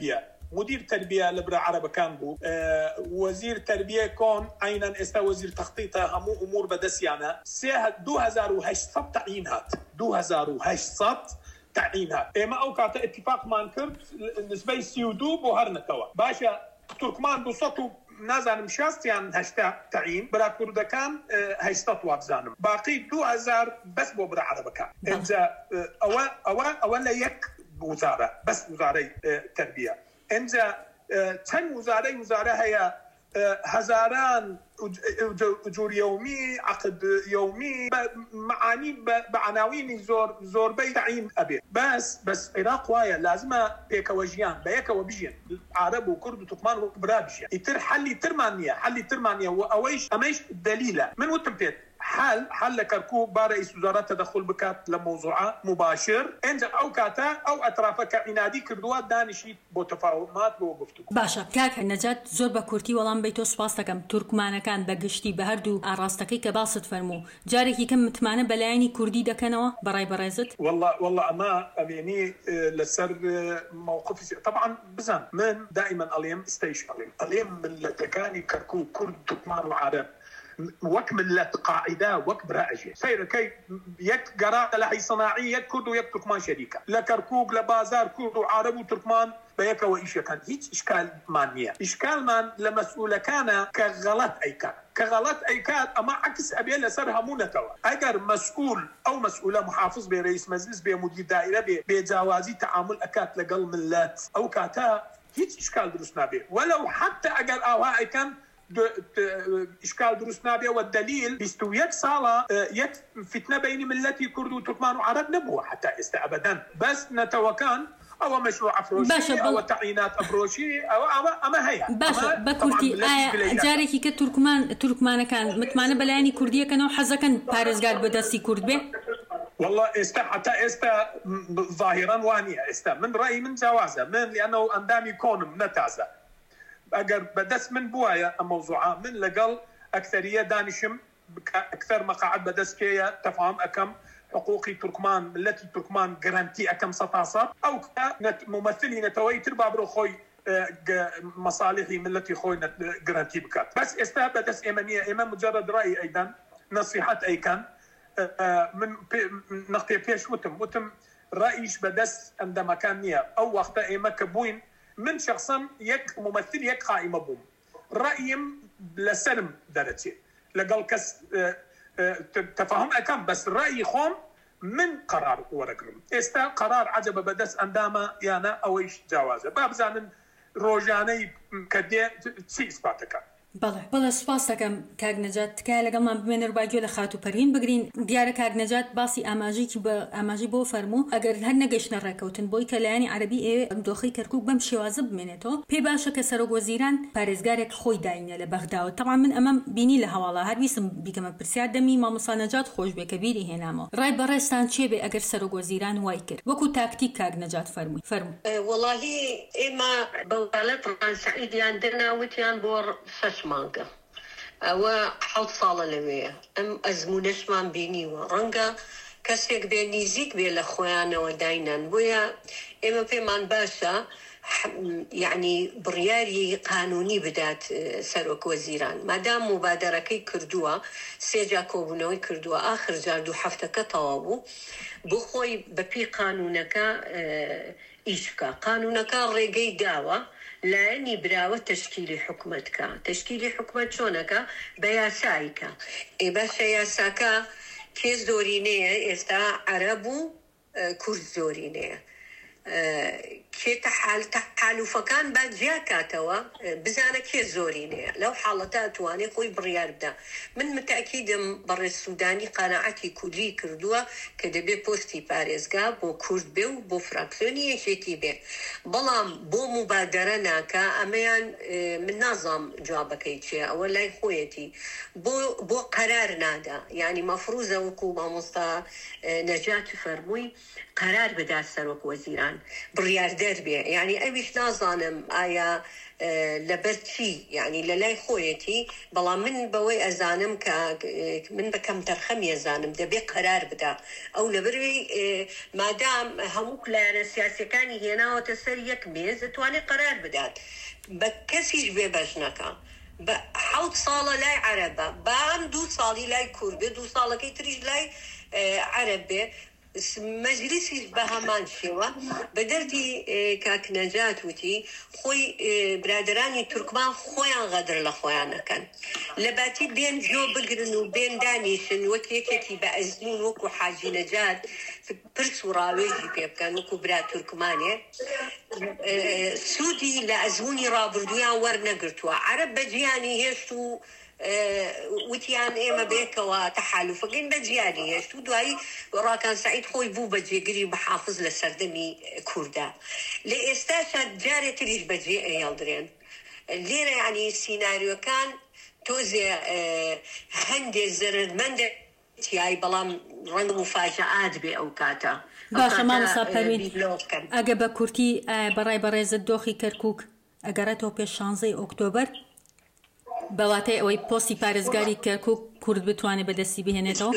مدير تربية لبرا عرب كان بو أه وزير تربية كون عينا استا وزير تخطيطها همو أمور بدسيانا سيه دو هزار وهشتصد تعيينات دو هزار وهشتصد تعيينات إما أوقات اتفاق مان كرد نسبة سيودو بوهرنكوا باشا تركمان دو سطو نازانم شاستيان هشتا تعيين برا كردكان هشتا وابزانم باقي دو هزار بس بو برا عربكان انجا أول أول أول يك وزارة بس وزارة تربية انجا تن وزارة وزارة هي هزاران أجور يومي عقد يومي معاني بعناوين زور زور بي تعيين أبي بس بس عراق وايا لازم بيك وجيان بيك وبيجين عرب وكرد وتركمان وبرابجيان يتر حلي ترمانيا حلي ترمانيا وأويش أميش دليلة من وتمتد حل حل كركوب برئيس وزراء تدخل بكات لموضوع مباشر انت او كاتا او اطرافك عنادي كردوات دانشي بو تفاهمات بو گفتگو باشا كاك نجات زور بكورتي ولام بيتو سپاس دكم تركمان كان بگشتي بهردو اراستكي كباسط فرمو جاركي كم متمانه بلايني كردي دكنوا براي برايزت والله والله اما اميني لسر موقف طبعا بزن من دائما اليم ستيشن اليم من لتكاني كركوب كرد تركمان وعرب وكمل قاعدة وكبر أجي سير كي يك قراءة لحي صناعي يك كرد ويك تركمان شريكة لكركوك لبازار كرد وعرب وتركمان بيك وإيش كان هيك إشكال مانية إشكال مان لمسؤولة كان كغلط أي كان كغلط أي كان أما عكس أبي لسرها مونتوا أجر مسؤول أو مسؤولة محافظ برئيس مجلس بمدير دائرة بجوازي تعامل أكات لقل ملات أو كاتا هيك إشكال درسنا به ولو حتى أجر أوها أي كان إشكال درسنا به والدليل بيستو يك صالة يك فتنة بين ملتي كرد وتركمان وعرب نبوة حتى استأبدا بس نتوكان أو مشروع أفروشي أو تعيينات أفروشي أو أما أما هي باشا بكورتي جاري كي تركمان تركمان كان متمانة بلاني كردية كانوا حزة كان بارزقار بدسي كرد به والله استا حتى استا ظاهرا وانية استا من رأيي من جوازة من لأنه أندامي كون نتازة أجر بدس من بوايا موضوعا من لقل أكثرية دانشم أكثر مقاعد بدس كيا تفهم أكم حقوقي تركمان التي تركمان جرانتي أكم سطاسة أو ممثلي نتوي تربع بروخوي مصالحي من التي خوي جرانتي بكات بس استهبدس إيمانية إمام مجرد رأي أيضا نصيحة أي كان من نقطة بيش وتم وتم رأيش بدس عندما كان نيا أو وقت إيما كبوين من شخصا يك ممثل يك قائمة بوم رأيهم لسلم درجة لقال كس تفهم أكم بس الرأي خوم من قرار ورقم استا قرار عجب بدس عندما يانا أويش جوازه باب زانن روجاني كدي تسي إثباتك بله بله سپاس دکم کاغ نجات که لگم من بمن رباجو لخاتو پرین بگرین دیاره کاغ نجات باسی آماجی که با آماجی بو فرمو اگر هر نگشن رکوتن بوی کلانی عربی ای دخی کرکوک بم شوازب منتو پی باشه که سر وزیران پارزگارک خوی داینه لبغداد طبعا من امام بینی لهوالا هر بیسم بیکم پرسیاد دمی ما مصانجات خوش به کبیری هنامو رای برستان چه به اگر سر وزیران وایکر وکو تاکتیک کاغ نجات فرمو فرمو والله اما بولت ران سعيد عندنا وتيان بور مانجا أو حوض صالة لوية أم أزمونش من بيني ورنجا كسيك بيني زيك بيلا خويانا وداينا ويا إما في من باشا يعني برياري قانوني بدات سروك وزيران مادام مبادرة كي كردوا سيجا كوبنوي كردوا آخر جاردو حفتك طوابو بخوي ببي قانونك إيشكا قانونك ريقي داوة لاني براوة تشكيل حكمتك تشكيل حكمت شونك بياسايك إيه باش ياساكا كيس زورينيه استا عربو كرد زورينيه كي تحال تحالو فكان بعد جاكاتوا بزانا كي زورينيه لو حالتات واني خوي بريار بدا من متأكيد بر السوداني قناعتي كلي كردوا كدبي بوستي باريزغا بو كرد بيو بو فراكسيوني شيتي بي بلام بو مبادرة ناكا أميان من نظام جوابك يتشي أولا خويتي بو بو قرار نادا يعني مفروضة وكوما مستا نجاة فرموي قرار بدا سروك وزيران بريار دەربێ یعنی ئەویش نازانم ئایا لەبەرچی یعنی لە لای خۆیەتی بەڵام من بەوەی ئەزانم کە من بەکەم تەرخەمی ئەزانم دەبێ قەرار بدا ئەو لەبەروی مادام هەموو لایەنە سیاسیەکانی هێناوەتە سەر یەک مێز دەتوانێت قەرار بدات بە کەسیش بێ بەشنەکە بە حەوت ساڵە لای عەرەبە بام دوو ساڵی لای کورد بێ دوو ساڵەکەی تریش لای عەرەب بێ مەجلیسیش بە هەمان شێوە بە دەردی کاک نەجات وتی خۆی برادرانی تورکمان خۆیان غەدر لە خۆیانەکەن لە باتی بێن جۆ بگرن و بێن دانیشن وەک یەکێکی بە ئەزمون وەکو حاجی نەجات پرس و ڕاوێژی پێ بکەن وەکو برا تورکمانێ سوودی لە ئەزمونی ڕابردویان وەرنەگرتووە عەرەب بە گیانی هێشت و وتیان ئێمە بێکەوە تەحالوفەکەین بە گیانی هێشت و دوایی ڕاکان سەعید خۆی بوو بە جێگری بە حافظ لە سەردەمی کووردا لە ئێستاشە جارێک تریش بەجێ هێڵدرێن لێرە یعنی سیناریۆکان تۆزێ هەندێ زەرمەندە تیای بەڵام ڕەنگ مفاجعات بێ ئەو کاتە باشە مامۆستا پەروین ئەگە بە کورتی بەڕای بەڕێزت دۆخی کەرکووک ئەگەڕێتەوە پێش شانزەی ئۆکتۆبەر بەواتای ئەوەی پۆستی پارێزگاری کەرکووک کورد بتوانێت بەدەستی بهێنێتەوە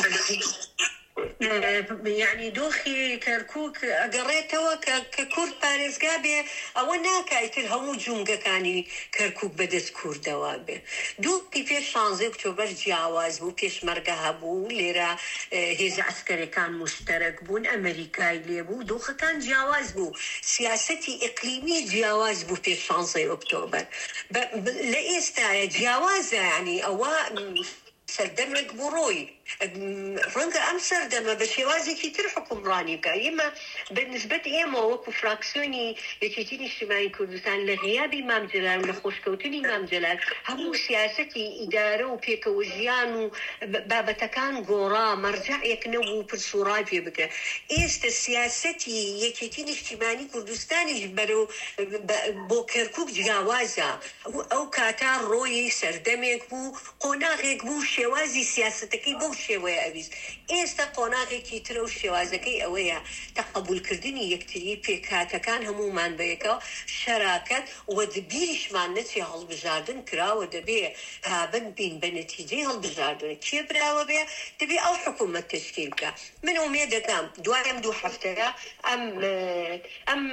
یعنی دۆخی کەرکووک ئەگەڕێتەوە کە کورد پارێزگا بێ ئەوە ناکایتر هەموو جونگەکانی کەرکووک بەدەست کوردەوە بێ دووکی پێش شانزەی ئۆکتۆبەر جیاواز بوو پێشمەرگە هەبوو لێرە هێزە عسکەرەکان مشتەرەک بوون ئەمریکای لێبوو دۆخەکان جیاواز بوو سیاسەتی ئیقلیمی جیاواز بوو پێش شانزەی ئۆکتۆبەر لە ئێستایە جیاوازە یعنی ئەوە سەردەمێک بۆ ڕۆی ڕەنگە ئەم سەردەمە بە شێوازێکی تر حکومڕانی بکە ئێمە بەنسبەت ئێمە وەکو فراکسیۆنی یەکێتی نیشتیمانی کوردستان لە غیابی مام جەلال و لە خۆشکەوتنی مام جەلال هەموو سیاسەتی ئیدارە و پێکەوە ژیان و بابەتەکان گۆڕا مەرجەعێک نەبوو پرسوڕای پێ بکە ئێستا سیاسەتی یەکێتی نیشتیمانی کوردستانیش بەرەو بۆ کەرکووک جیاوازە ئەو کاتا ڕۆیی سەردەمێک بوو قۆناغێک بوو شێوازی سیاسەتەکەی بۆ شێوەیە ئەویست ئێستا قۆناغێکی ترە و شێوازەکەی ئەوەیە تەقەبولکردنی یەکتری پێکاتەکان هەمومان بەیەکەوە شەراکەت وەدبیریشمان نەچێ هەڵبژاردن کراوە دەبێ هابن بین بە نەتیجەی هەڵبژاردن کێ براوە بێ دەبێ ئەو حکوومەت تشکیل بکە من ئومێد دەکەم دوایەم دوو هەفتەیە ئەم ئەم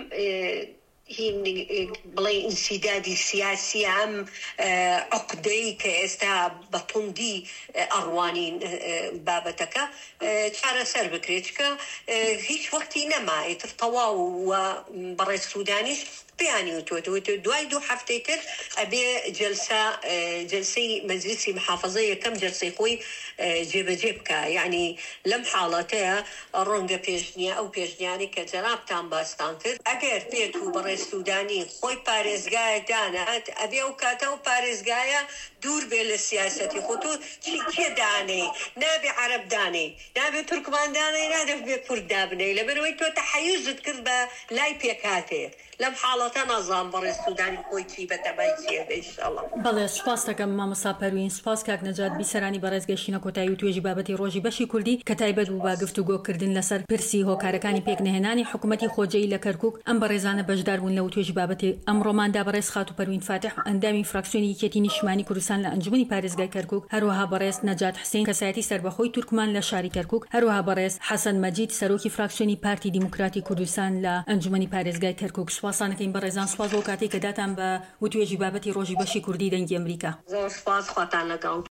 بڵێ ئینسیدادی سیاسی ئەم عقدەی کە ئێستا بە توندی ئەڕوانی بابەتەکە چارەسەر بکرێت چکە هیچ وەختی نەمایتر تەواو وە بەڕێز سوودانیش پێیانی وتوتە دوای دوو هەفتەی تر ئەبێ جەلسە جەلسەی مەجلیسی محافەزە یەکەم جەلسەی خۆی جێبەجێ بکە یعنی لەم حاڵەتەیە ڕەنگە پێشنیە ئەو پێشنیانی کە جەنابتان باستان کرد ئەگەر پێت و بەڕێز سوودانی خۆی پارێزگایە دانات ئەبێ ئەو کاتە و پارێزگایە دوور بێ لە سیاسەتی خۆ تۆ کێ دانەی نابێ عەرەب دانەی نابێ تورکمان دانەی نادەف بێ کورد دابنەی لەبەرەوەی تۆ تەحەیوزت کرد بە لای پێکاتێک لەم حاڵەتە نازان بەڕێز سوودانی خۆی چی بە تەبای چیە بێ ئینشاءڵڵا بەڵێ سوپاس دەکەم مامۆستا پەروین سوپاس کاک نەجات بیسەرانی بەڕێزگەشتنە کۆتایی و توێژی بابەتی ڕۆژی بەشی کوردی کە تایبەت بوو با گفتوگۆکردن لەسەر پرسی هۆکارەکانی پێکنەهێنانی حکوومەتی خۆجەیی لە کەرکووک ئەم بەڕێزانە بەشدار بوون لەو توێژی بابەتی ئەمڕۆماندا بەڕێز خاتوو پەروین فاتح ئەندامی فراکسیۆنی یەکێتی نیشتیمانی کوردستان لە ئەنجومەنی پارێزگای کەرکووک هەروەها بەڕێز نەجات حوسێن کەسایەتی سەربەخۆی تورکمان لە شاری کەرکووک هەروەها بەڕێز حەسەن مەجید سەرۆکی فراکسیۆنی پارتی دیموکراتی کوردستان لە ئەنجومەنی پارێزگای کەرکووک سوپاسانەکەین بەڕێزان سوپاس بۆ کاتێک کە داتان بە وتوێژی بابەتی ڕۆژی بەشی کوردی دەنگی ئەمریکا زۆر سوپاس خواتان لەگەڵ